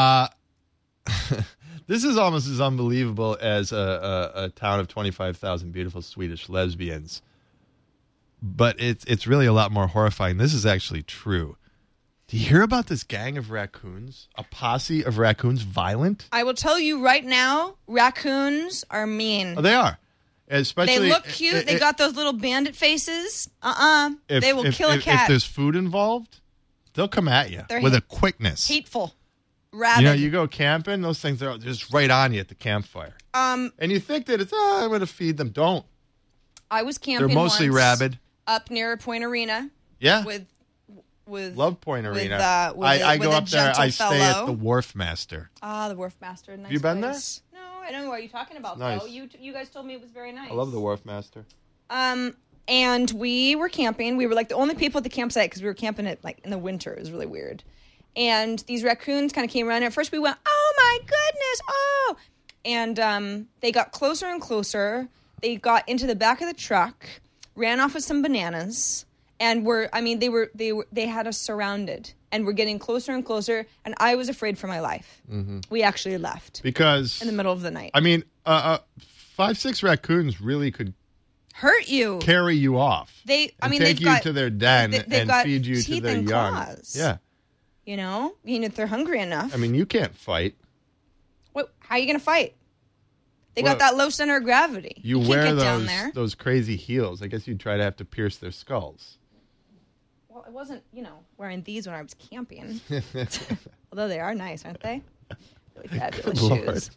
This is almost as unbelievable as a town of 25,000 beautiful Swedish lesbians. But it's really a lot more horrifying. This is actually true. Do you hear about this gang of raccoons? A posse of raccoons, violent? I will tell you right now, raccoons are mean. Oh, they are. Especially, they look cute. They got those little bandit faces. They will kill a cat. If there's food involved, they'll come at you with a quickness. Hateful. Rabid. You go camping, those things are just right on you at the campfire. And you think that I'm going to feed them. Don't. I was camping. They're mostly once rabid. Up near Point Arena. Yeah. With love Point Arena. I go up there. I stay at the Wharf Master. The Wharf Master. Nice. Have you been place. There? No, I don't know what you're talking about. Nice. Though you guys told me it was very nice. I love the Wharf Master. And we were camping. We were like the only people at the campsite because we were camping it like in the winter. It was really weird. And these raccoons kind of came around. At first, we went, "Oh my goodness! Oh!" And they got closer and closer. They got into the back of the truck, ran off with some bananas. And they had us surrounded, and we're getting closer and closer. And I was afraid for my life. Mm-hmm. We actually left because in the middle of the night. 5-6 raccoons really could hurt you, carry you off. Take you to their den and feed you to their young. Claws. Yeah, if they're hungry enough. You can't fight. What? How are you going to fight? They got that low center of gravity. You can't wear get down there. those crazy heels. I guess you'd try to have to pierce their skulls. Well, I wasn't, wearing these when I was camping. Although they are nice, aren't they? Really fabulous shoes.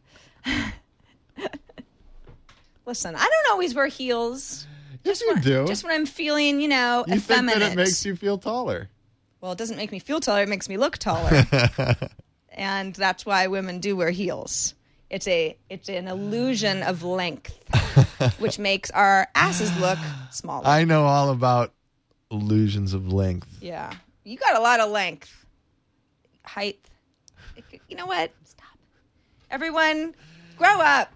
Listen, I don't always wear heels. Yes, you do. Just when I'm feeling, effeminate. You think that it makes you feel taller. Well, it doesn't make me feel taller. It makes me look taller. And that's why women do wear heels. It's an illusion of length, which makes our asses look smaller. I know all about illusions of length. Yeah. You got a lot of length. Height. You know what? Stop. Everyone, grow up.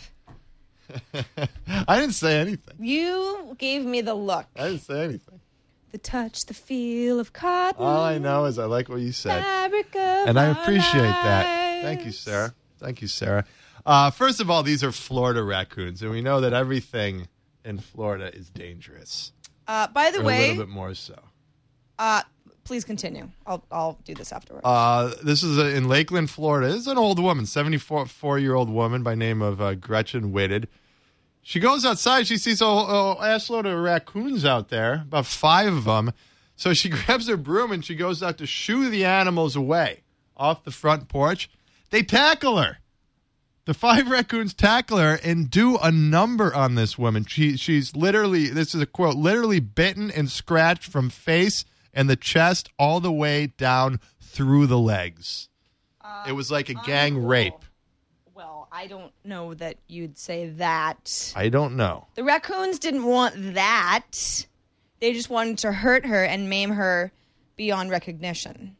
I didn't say anything. You gave me the look. I didn't say anything. The touch, the feel of cotton. All I know is I like what you said. Fabric of and I appreciate that. lives. Thank you, Sarah. First of all, these are Florida raccoons, and we know that everything in Florida is dangerous. By the way, a little bit more so. Please continue. I'll do this afterwards. This is in Lakeland, Florida. This is an old woman, 74-year-old woman by name of Gretchen Whitted. She goes outside. She sees a assload of raccoons out there, about 5 of them. So she grabs her broom and she goes out to shoo the animals away off the front porch. They tackle her. The 5 raccoons tackle her and do a number on this woman. She's literally, this is a quote, literally bitten and scratched from face and the chest all the way down through the legs. It was like a gang rape. Well, I don't know that you'd say that. I don't know. The raccoons didn't want that. They just wanted to hurt her and maim her beyond recognition.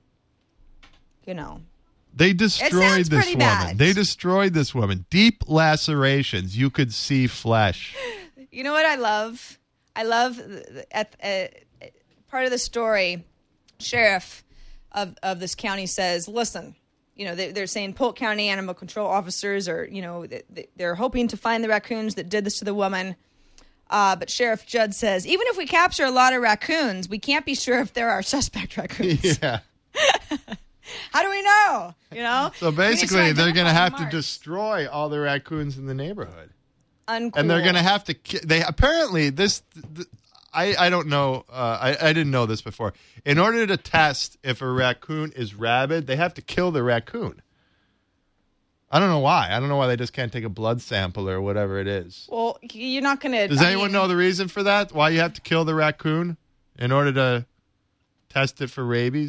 They destroyed this woman. Bad. They destroyed this woman. Deep lacerations. You could see flesh. You know what I love? I love part of the story. Sheriff of this county says, "Listen, they're saying Polk County animal control officers are, they're hoping to find the raccoons that did this to the woman." But Sheriff Judd says, even if we capture a lot of raccoons, we can't be sure if they're our suspect raccoons. Yeah. How do we know? So basically, they're going to have to destroy all the raccoons in the neighborhood. Uncool. And they're going to have to. Apparently I don't know. I didn't know this before. In order to test if a raccoon is rabid, they have to kill the raccoon. I don't know why. I don't know why they just can't take a blood sample or whatever it is. Well, you're not going to. Does anyone know the reason for that? Why you have to kill the raccoon in order to test it for rabies?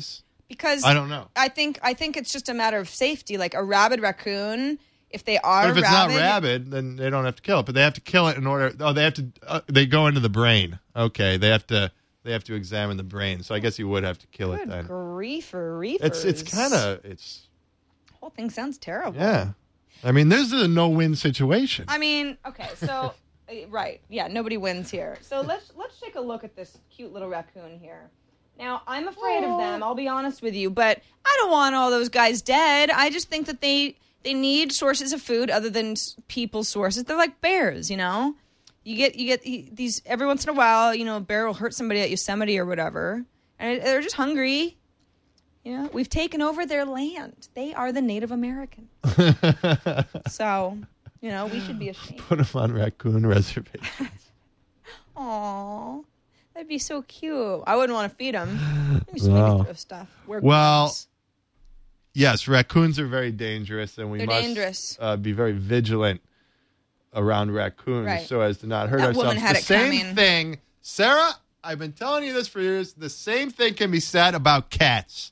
Because I don't know. I think it's just a matter of safety. Like a rabid raccoon, if they are But if it's rabid, not rabid, then they don't have to kill it. But they have to kill it in order. Oh, they have to. They go into the brain. Okay, they have to examine the brain. So I guess you would have to kill it good then. grief-er-reefers. It's kind of The whole thing sounds terrible. yeah. I mean, this is a no-win situation. I mean, okay, so right, yeah, nobody wins here. So let's take a look at this cute little raccoon here. Now, I'm afraid of them, I'll be honest with you, but I don't want all those guys dead. I just think that they need sources of food other than people's sources. They're like bears, you know? You get these every once in a while, a bear will hurt somebody at Yosemite or whatever, and they're just hungry. We've taken over their land. They are the Native Americans. So, we should be ashamed. Put them on raccoon reservations. Aw, that'd be so cute. I wouldn't want to feed them. Maybe throw stuff. Wear Well, gloves. yes, raccoons are very dangerous, and we They're must dangerous. Be very vigilant around raccoons Right. so as to not hurt That ourselves. woman had The it same coming. thing, Sarah, I've been telling you this for years. The same thing can be said about cats.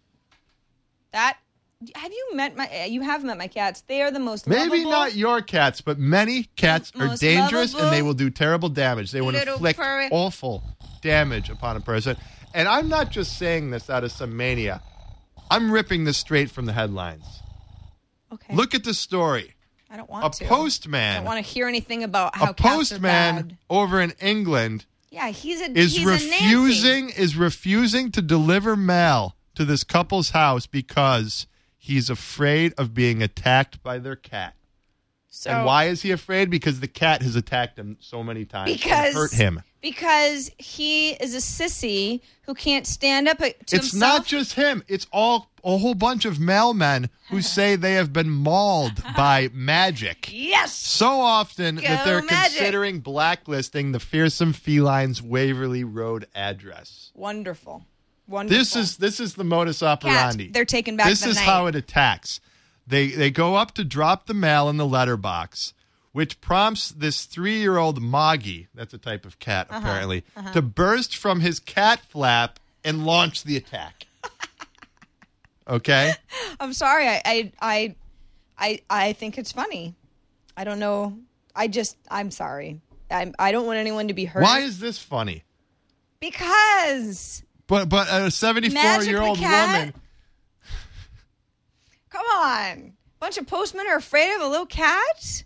You have met my cats. They are the most Maybe lovable. not your cats, but many cats are Most dangerous and they lovable will do terrible damage. They will little inflict furry- awful damage upon a person. And I'm not just saying this out of some mania. I'm ripping this straight from the headlines. Okay. Look at the story. I don't want to. I Postman. don't want to hear anything about how A cats are postman bad. over in England Yeah, he's a is he's a Nancy. refusing to deliver mail to this couple's house because he's afraid of being attacked by their cat. So, And why is he afraid? Because the cat has attacked him so many times and hurt him. Because he is a sissy who can't stand up to It's himself. not just him. It's a whole bunch of mailmen who say they have been mauled by magic. Yes. So often that they're Magic. considering blacklisting the fearsome felines Waverly Road address. Wonderful. This is the modus operandi. Cat, they're taking back This the is night. how it attacks. They go up to drop the mail in the letterbox, which prompts this 3-year-old Moggy, that's a type of cat apparently, to burst from his cat flap and launch the attack. Okay? I'm sorry. I think it's funny. I don't know. I'm sorry. I don't want anyone to be hurt. Why is this funny? Because But a 74-year-old Magic the cat? woman. come on, bunch of postmen are afraid of a little cat.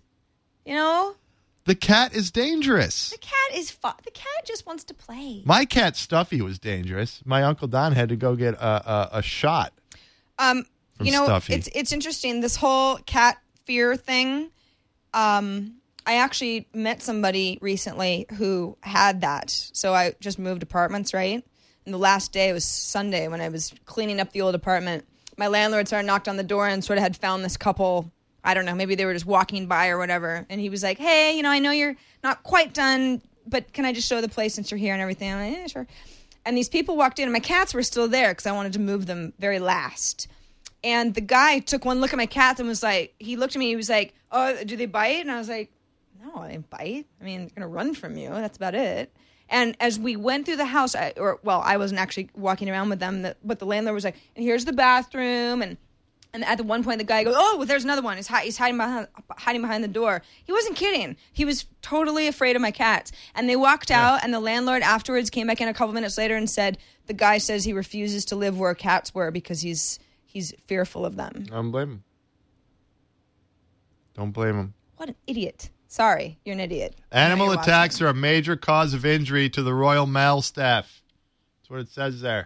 The cat is dangerous. The cat is fun. The cat just wants to play. My cat Stuffy was dangerous. My Uncle Don had to go get a shot. From Stuffy. It's interesting, this whole cat fear thing. I actually met somebody recently who had that. So I just moved apartments, right? And the last day, it was Sunday when I was cleaning up the old apartment. My landlord sort of knocked on the door and sort of had found this couple. I don't know, maybe they were just walking by or whatever. And he was like, hey, I know you're not quite done, but can I just show the place since you're here and everything? I'm like, yeah, sure. And these people walked in and my cats were still there because I wanted to move them very last. And the guy took one look at my cats and was like, he looked at me, he was like, oh, do they bite? And I was like, no, they didn't bite. I mean, they're going to run from you. That's about it. And as we went through the house, I wasn't actually walking around with them, but the landlord was like, and here's the bathroom. And at the one point, the guy goes, oh, well, there's another one. He's hiding behind the door. He wasn't kidding. He was totally afraid of my cats. And they walked out, and the landlord afterwards came back in a couple minutes later and said, the guy says he refuses to live where cats were because he's fearful of them. I don't blame him. Don't blame him. What an idiot. Sorry, you're an idiot. Animal I know you're attacks watching. are a major cause of injury to the Royal Mail staff. That's what it says there.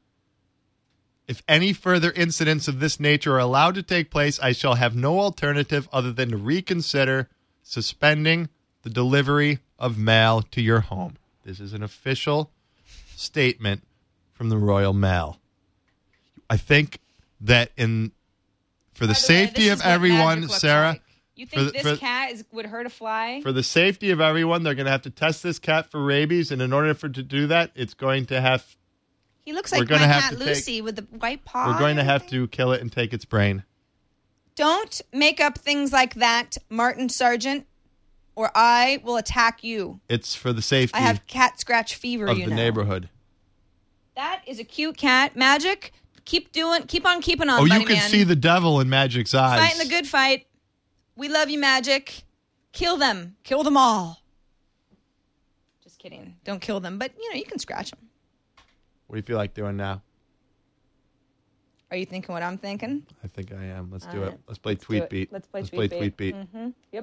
If any further incidents of this nature are allowed to take place, I shall have no alternative other than to reconsider suspending the delivery of mail to your home. This is an official statement from the Royal Mail. I think that for the safety this of is what everyone, magic looks Sarah, like. You think this cat would hurt a fly? for the safety of everyone, they're going to have to test this cat for rabies, and in order for it to do that, it's going to have He looks we're like my gonna have cat to take- Lucy with the white paw. we're going to and have everything. to kill it and take its brain. Don't make up things like that, Martin Sargent, or I will attack you. It's for the safety I have cat scratch fever, of you the know. neighborhood. That is a cute cat. Magic, Keep on keeping on, Oh, buddy you can man. see the devil in Magic's eyes. Fighting the good fight. We love you, Magic. Kill them. Kill them all. Just kidding. Don't kill them, but, you can scratch them. What do you feel like doing now? Are you thinking what I'm thinking? I think I am. Let's do All it. right. Let's play do Tweet it. Beat. Let's play Tweet Beat. Mm-hmm. Yep.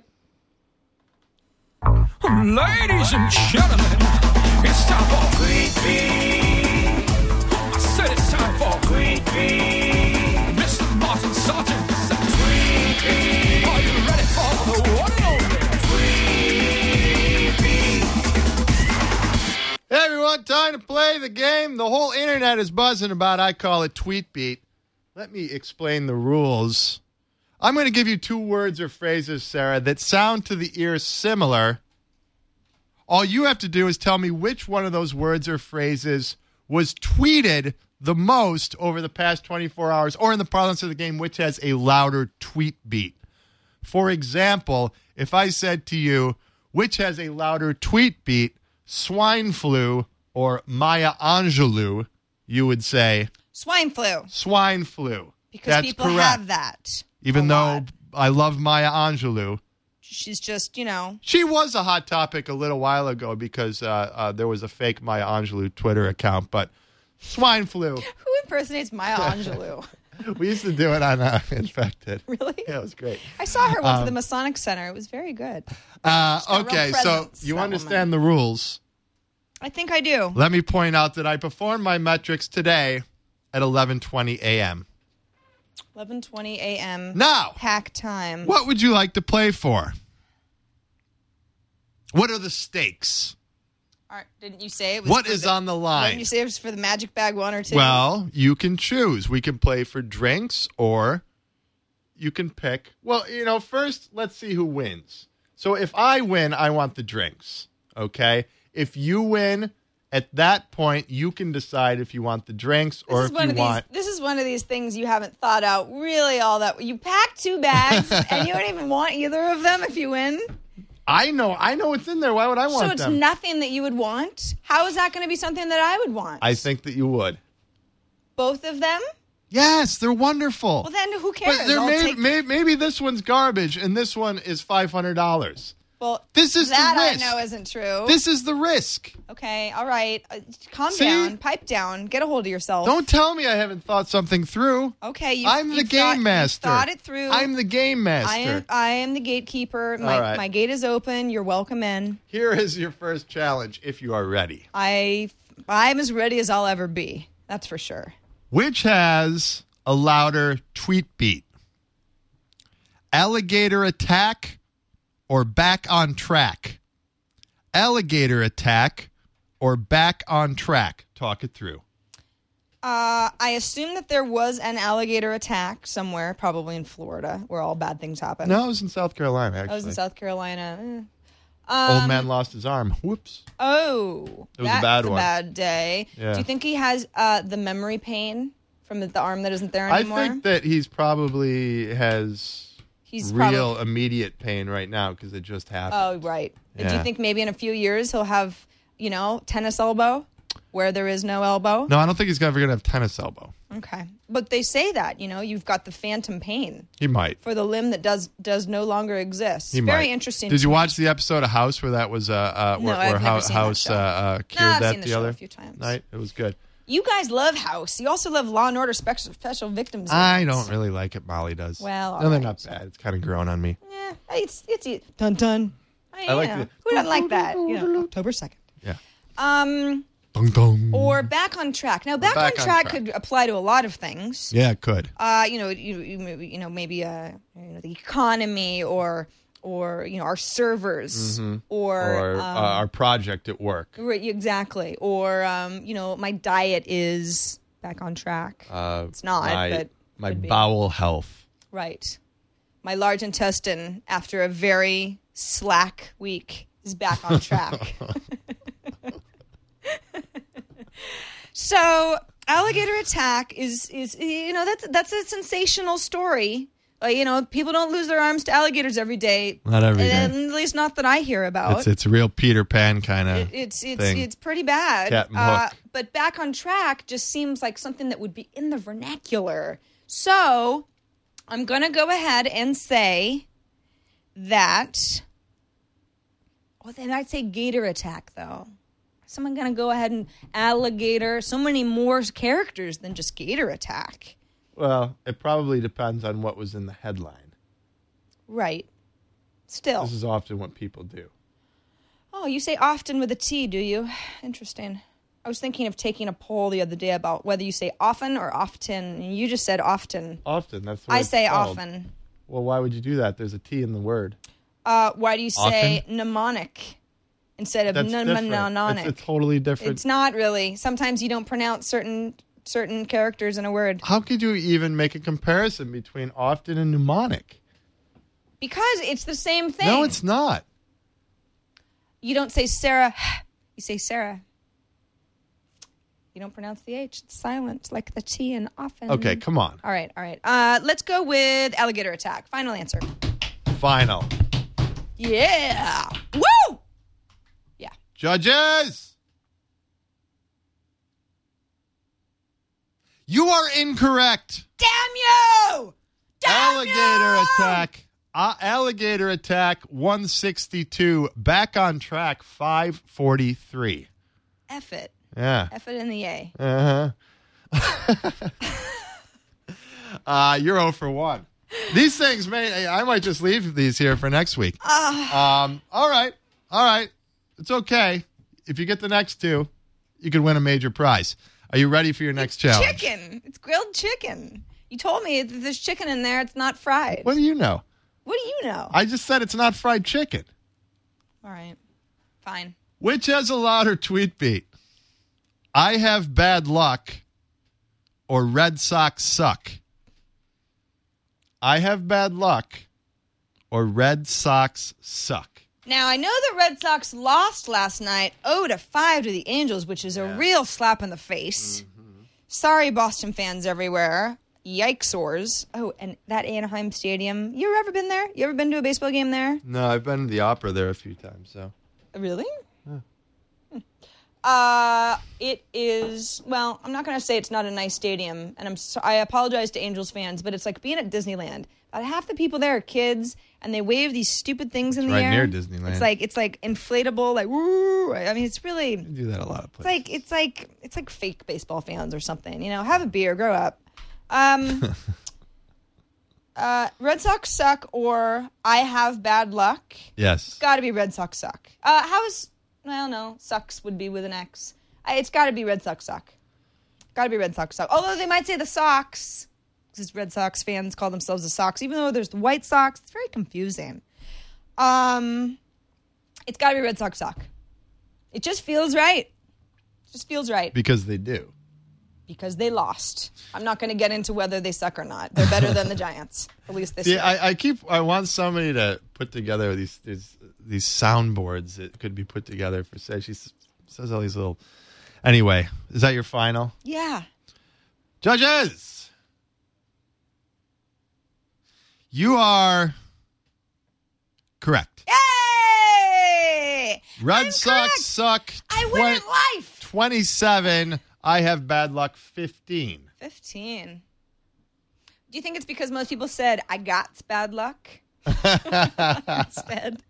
Ladies and gentlemen, it's time for Tweet Beat. I said it's time for Tweet Beat. Mr. Martin Sargent said Tweet Beat. Are you ready for the one and only Tweet Beat? Hey everyone, time to play the game the whole internet is buzzing about. I call it Tweet Beat. Let me explain the rules. I'm going to give you 2 words or phrases, Sarah, that sound to the ear similar. All you have to do is tell me which one of those words or phrases was tweeted the most over the past 24 hours, or in the parlance of the game, which has a louder tweet beat. For example, if I said to you, which has a louder tweet beat, swine flu or Maya Angelou, you would say Swine flu. swine flu. Because That's people correct. have that. Even a though lot. I love Maya Angelou. She's just, She was a hot topic a little while ago because there was a fake Maya Angelou Twitter account, but swine flu. Who impersonates Maya Angelou? We used to do it on Infected. Really? Yeah, it was great. I saw her once at the Masonic Center. It was very good. Okay, real so presence, you that understand the rules. I think I do. Let me point out that I performed my metrics today at 11:20 a.m. 11:20 a.m. Now, Pack time. what would you like to play for? What are the stakes? Didn't you say it was? What for is the, on the line? Didn't you say it was for the Magic Bag 1 or 2? Well, you can choose. We can play for drinks, or you can pick. Well, first, let's see who wins. So if I win, I want the drinks. Okay? If you win, at that point, you can decide if you want the drinks or if you want. This is one of these things you haven't thought out really all that. You pack 2 bags and you don't even want either of them if you win. I know what's in there. Why would I want So it's them? nothing that you would want? How is that going to be something that I would want? I think that you would. Both of them? Yes, they're wonderful. Well, then who cares? But I'll take- maybe this one's garbage and this one is $500. Well, This is the that risk. I know isn't true. This is the risk. Okay, all right. Calm See? down. Pipe down. Get a hold of yourself. Don't tell me I haven't thought something through. Okay, I'm the game master. You thought it through. I'm the game master. I am the gatekeeper. All right. My gate is open. You're welcome in. Here is your first challenge, if you are ready. I'm as ready as I'll ever be. That's for sure. Which has a louder tweet beat? Alligator attack or back on track? Alligator attack or back on track? Talk it through. I assume that there was an alligator attack somewhere, probably in Florida, where all bad things happen. No, it was in South Carolina, actually. I was in South Carolina. Old man lost his arm. Whoops. Oh, It was a bad that's one. a bad day. Yeah. Do you think he has the memory pain from the arm that isn't there I anymore? think that he's probably has He's real probably. immediate pain right now because it just happened. Oh, right. Do Yeah. you think maybe in a few years he'll have, tennis elbow where there is no elbow? No, I don't think he's ever going to have tennis elbow. Okay. But they say that, you've got the phantom pain He might. for the limb that does no longer exist. He Very might. interesting. Did you watch the episode of House where that was No, I've where never House seen that show. cured I've that seen the the show other a few times. night? It was good. You guys love House. You also love Law and Order Special Victims. I Units. don't really like it. Molly does. Well, all no, they're right. not bad. It's kind of growing on me. Yeah, it's dun dun. I like the- Who doesn't like that? October 2nd. Yeah. Um, Dun, dun. or back on track. Now, back on track could apply to a lot of things. Yeah, it could. Maybe the economy or our servers Or our project at work. right, exactly, or my diet is back on track. It's not, but my could be. bowel health. Right. My large intestine, after a very slack week, is back on track. So, alligator attack is that's a sensational story, People don't lose their arms to alligators every day. Not every day. At least not that I hear about. It's a real Peter Pan kind of It's pretty bad. Cat and hook. But back on track just seems like something that would be in the vernacular. So I'm going to go ahead and say that. Well, then I'd say gator attack, though. Someone going to go ahead and alligator. So many more characters than just gator attack. Well, it probably depends on what was in the headline. Right. Still. This is often what people do. Oh, you say often with a T, do you? Interesting. I was thinking of taking a poll the other day about whether you say often or often, and you just said often. Often, that's what I it's say called. often. Well, why would you do that? There's a T in the word. Why do you say mnemonic instead of That's different. mnemonic? It's totally different. It's not really. Sometimes you don't pronounce certain characters in a word. How could you even make a comparison between often and mnemonic? Because it's the same thing. No, it's not. You don't say Sarah. You say Sarah. You don't pronounce the H. It's silent, like the T in often. Okay, come on. All right. Let's go with alligator attack. Final answer. Final. Yeah. Woo! Yeah. Judges! You are incorrect. Damn you! Alligator attack. Alligator attack 162. Back on track 543. F it. Yeah. F it in the A. You're 0 for 1. These things, I might just leave these here for next week. All right. It's okay. If you get the next two, you could win a major prize. Are you ready for your next challenge? Chicken. It's grilled chicken. You told me that there's chicken in there. It's not fried. What do you know? What do you know? I just said it's not fried chicken. All right. Fine. Which has a louder tweet beat? I have bad luck or Red Sox suck? I have bad luck or Red Sox suck? Now, I know the Red Sox lost last night 0-5 to the Angels, which is a real slap in the face. Mm-hmm. Sorry, Boston fans everywhere. Yikesors. Oh, and that Anaheim Stadium. You ever been there? You ever been to a baseball game there? No, I've been to the Opera there a few times. So. Really? It is, well, I'm not going to say it's not a nice stadium, and I apologize to Angels fans, but it's like being at Disneyland. About half the people there are kids, and they wave these stupid things in the air. Right near Disneyland. It's like inflatable, like woo. I mean, it's really. You do that a lot of places. It's like fake baseball fans or something. You know, have a beer, grow up. Red Sox suck or I have bad luck. Yes. It's got to be Red Sox suck. Well, no, sucks would be with an X. It's got to be Red Sox suck. Got to be Red Sox suck. Although they might say the Sox, because Red Sox fans call themselves the Sox, even though there's the White Sox. It's very confusing. It's got to be Red Sox suck. It just feels right. It just feels right. Because they do. Because they lost. I'm not going to get into whether they suck or not. They're better than the Giants, at least this year. I want somebody to put together these soundboards that could be put together for say. She says all these little. Anyway, is that your final? Yeah. Judges, you are correct. Yay! Red Sox suck. I win at life. 27. I have bad luck. 15. 15. Do you think it's because most people said, I got bad luck? Instead.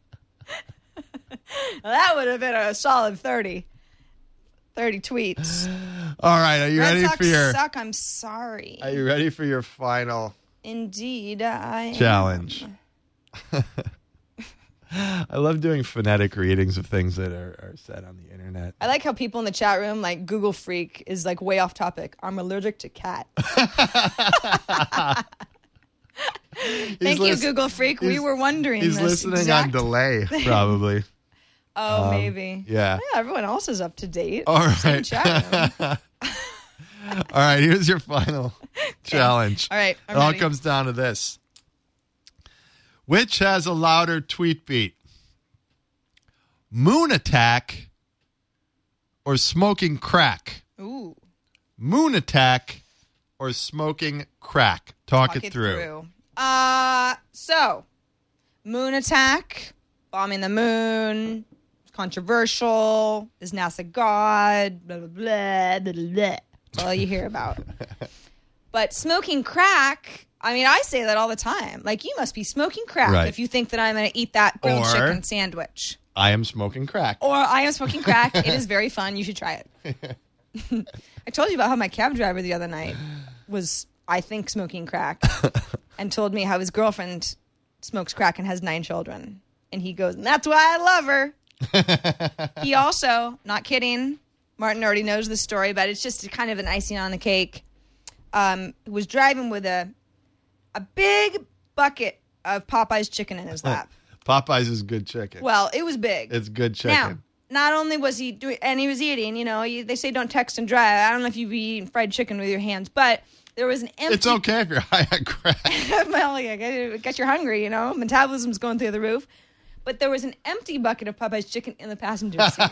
Well, that would have been a solid 30. 30 tweets. All right. Are you Red ready Sox for your... suck. I'm sorry. Are you ready for your final... Indeed, I challenge. am. I love doing phonetic readings of things that are said on the internet. I like how people in the chat room, like Google Freak, is like way off topic. I'm allergic to cats. Thank you, Google Freak. We were wondering He's this listening on delay, probably. Oh, maybe. Yeah. Everyone else is up to date. All right. Same chat room. All right, here's your final challenge. All right, It all comes down to this. Which has a louder tweet beat? Moon attack or smoking crack? Ooh. Moon attack or smoking crack? Talk it through. So, moon attack, bombing the moon, controversial. Is NASA God? Blah, blah, blah, blah, blah. That's all you hear about. But smoking crack, I mean, I say that all the time. Like, you must be smoking crack Right. if you think that I'm going to eat that grilled Or- chicken sandwich. I am smoking crack. Or I am smoking crack. It is very fun. You should try it. I told you about how my cab driver the other night was, I think, smoking crack and told me how his girlfriend smokes crack and has 9 children. And he goes, and that's why I love her. He also, not kidding, Martin already knows the story, but it's just kind of an icing on the cake. Was driving with a big bucket of Popeye's chicken in his lap. Popeyes is good chicken. Well, it was big. It's good chicken. Now, not only was he doing, and he was eating, they say don't text and drive. I don't know if you be eating fried chicken with your hands, but there was an empty. It's okay if you're high on crack. Well, yeah, I guess you're hungry, metabolism's going through the roof. But there was an empty bucket of Popeye's chicken in the passenger seat.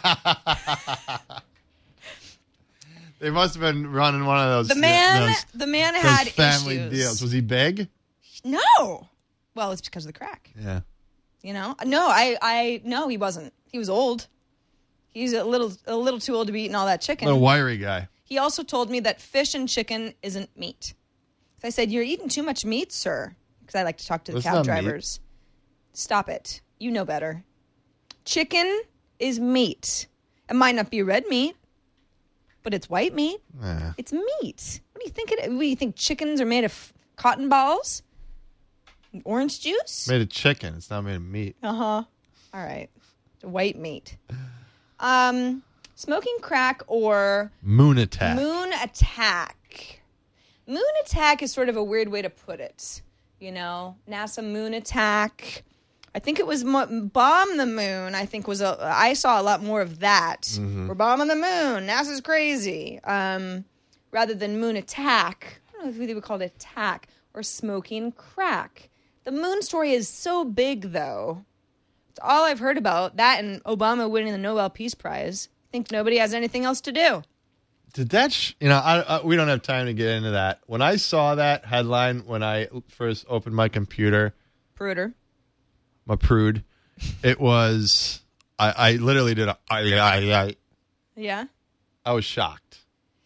They must have been running one of those. The man had those family issues. deals. Was he big? No. Well, it's because of the crack. Yeah. No, no, he wasn't. He was old. He's a little too old to be eating all that chicken. A wiry guy. He also told me that fish and chicken isn't meat. So I said, "You're eating too much meat, sir." Because I like to talk to the That's cab not drivers. Stop it. You know better. Chicken is meat. It might not be red meat, but it's white meat. It's meat. What do you think? What do you think? Chickens are made of cotton balls? Orange juice? Made of chicken. It's not made of meat. All right. White meat. Smoking crack or Moon attack. moon attack. Moon attack is sort of a weird way to put it. NASA moon attack. I think it was bomb the moon. I think I saw a lot more of that. We're bombing the moon. NASA's crazy. Rather than moon attack. I don't know if they would call it attack or smoking crack. The moon story is so big, though. It's all I've heard about. That and Obama winning the Nobel Peace Prize. I think nobody has anything else to do. Did that? We don't have time to get into that. When I saw that headline when I first opened my computer, my prude, it was. I literally did Yeah. I was shocked.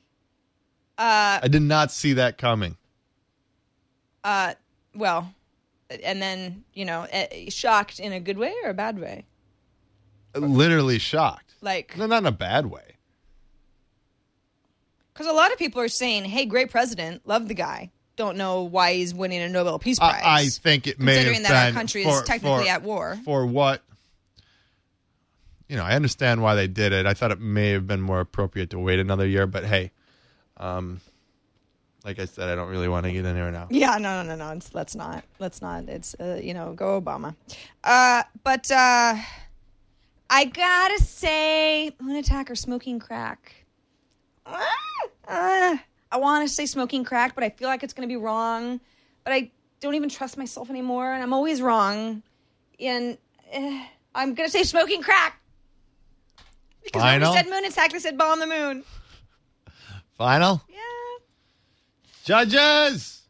I did not see that coming. Well, and then, shocked in a good way or a bad way? Literally shocked. Like, No, not in a bad way. because a lot of people are saying, hey, great president, love the guy. Don't know why he's winning a Nobel Peace Prize. I think it may have been. Considering that our country is technically at war. For what? I understand why they did it. I thought it may have been more appropriate to wait another year, but hey, like I said, I don't really want to get in there now. Yeah, no. Let's not. It's, go Obama. But I gotta say, moon attack or smoking crack. I want to say smoking crack, but I feel like it's going to be wrong. But I don't even trust myself anymore, and I'm always wrong. And I'm going to say smoking crack. Because Final? nobody said moon attack, they said bomb the moon. Final? Yeah. Judges!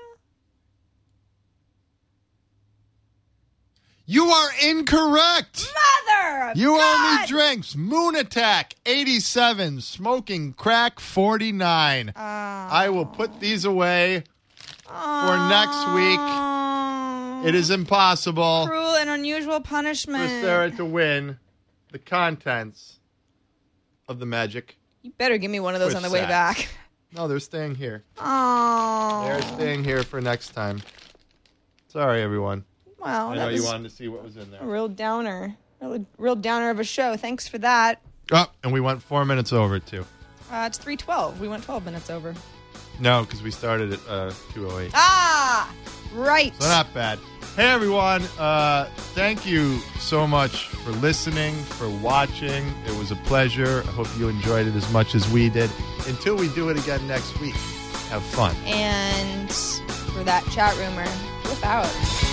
You are incorrect! Mother of You owe God! me drinks. Moon attack, 87. Smoking crack, 49. I will put these away for next week. It is impossible Cruel and unusual for punishment. Sarah to win the contents of the magic. You better give me one of those Twist on the way sacks. back. No, they're staying here. Oh. They're staying here for next time. Sorry, everyone. Well, I that know was you wanted to see what was in there. a real downer. Real downer of a show. Thanks for that. Oh, and we went 4 minutes over, too. It's 3:12. We went 12 minutes over. No, because we started at 2:08. Ah, right. So not bad. Hey, everyone. Thank you so much for listening, for watching. It was a pleasure. I hope you enjoyed it as much as we did. Until we do it again next week, have fun. And for that chat rumor, flip out.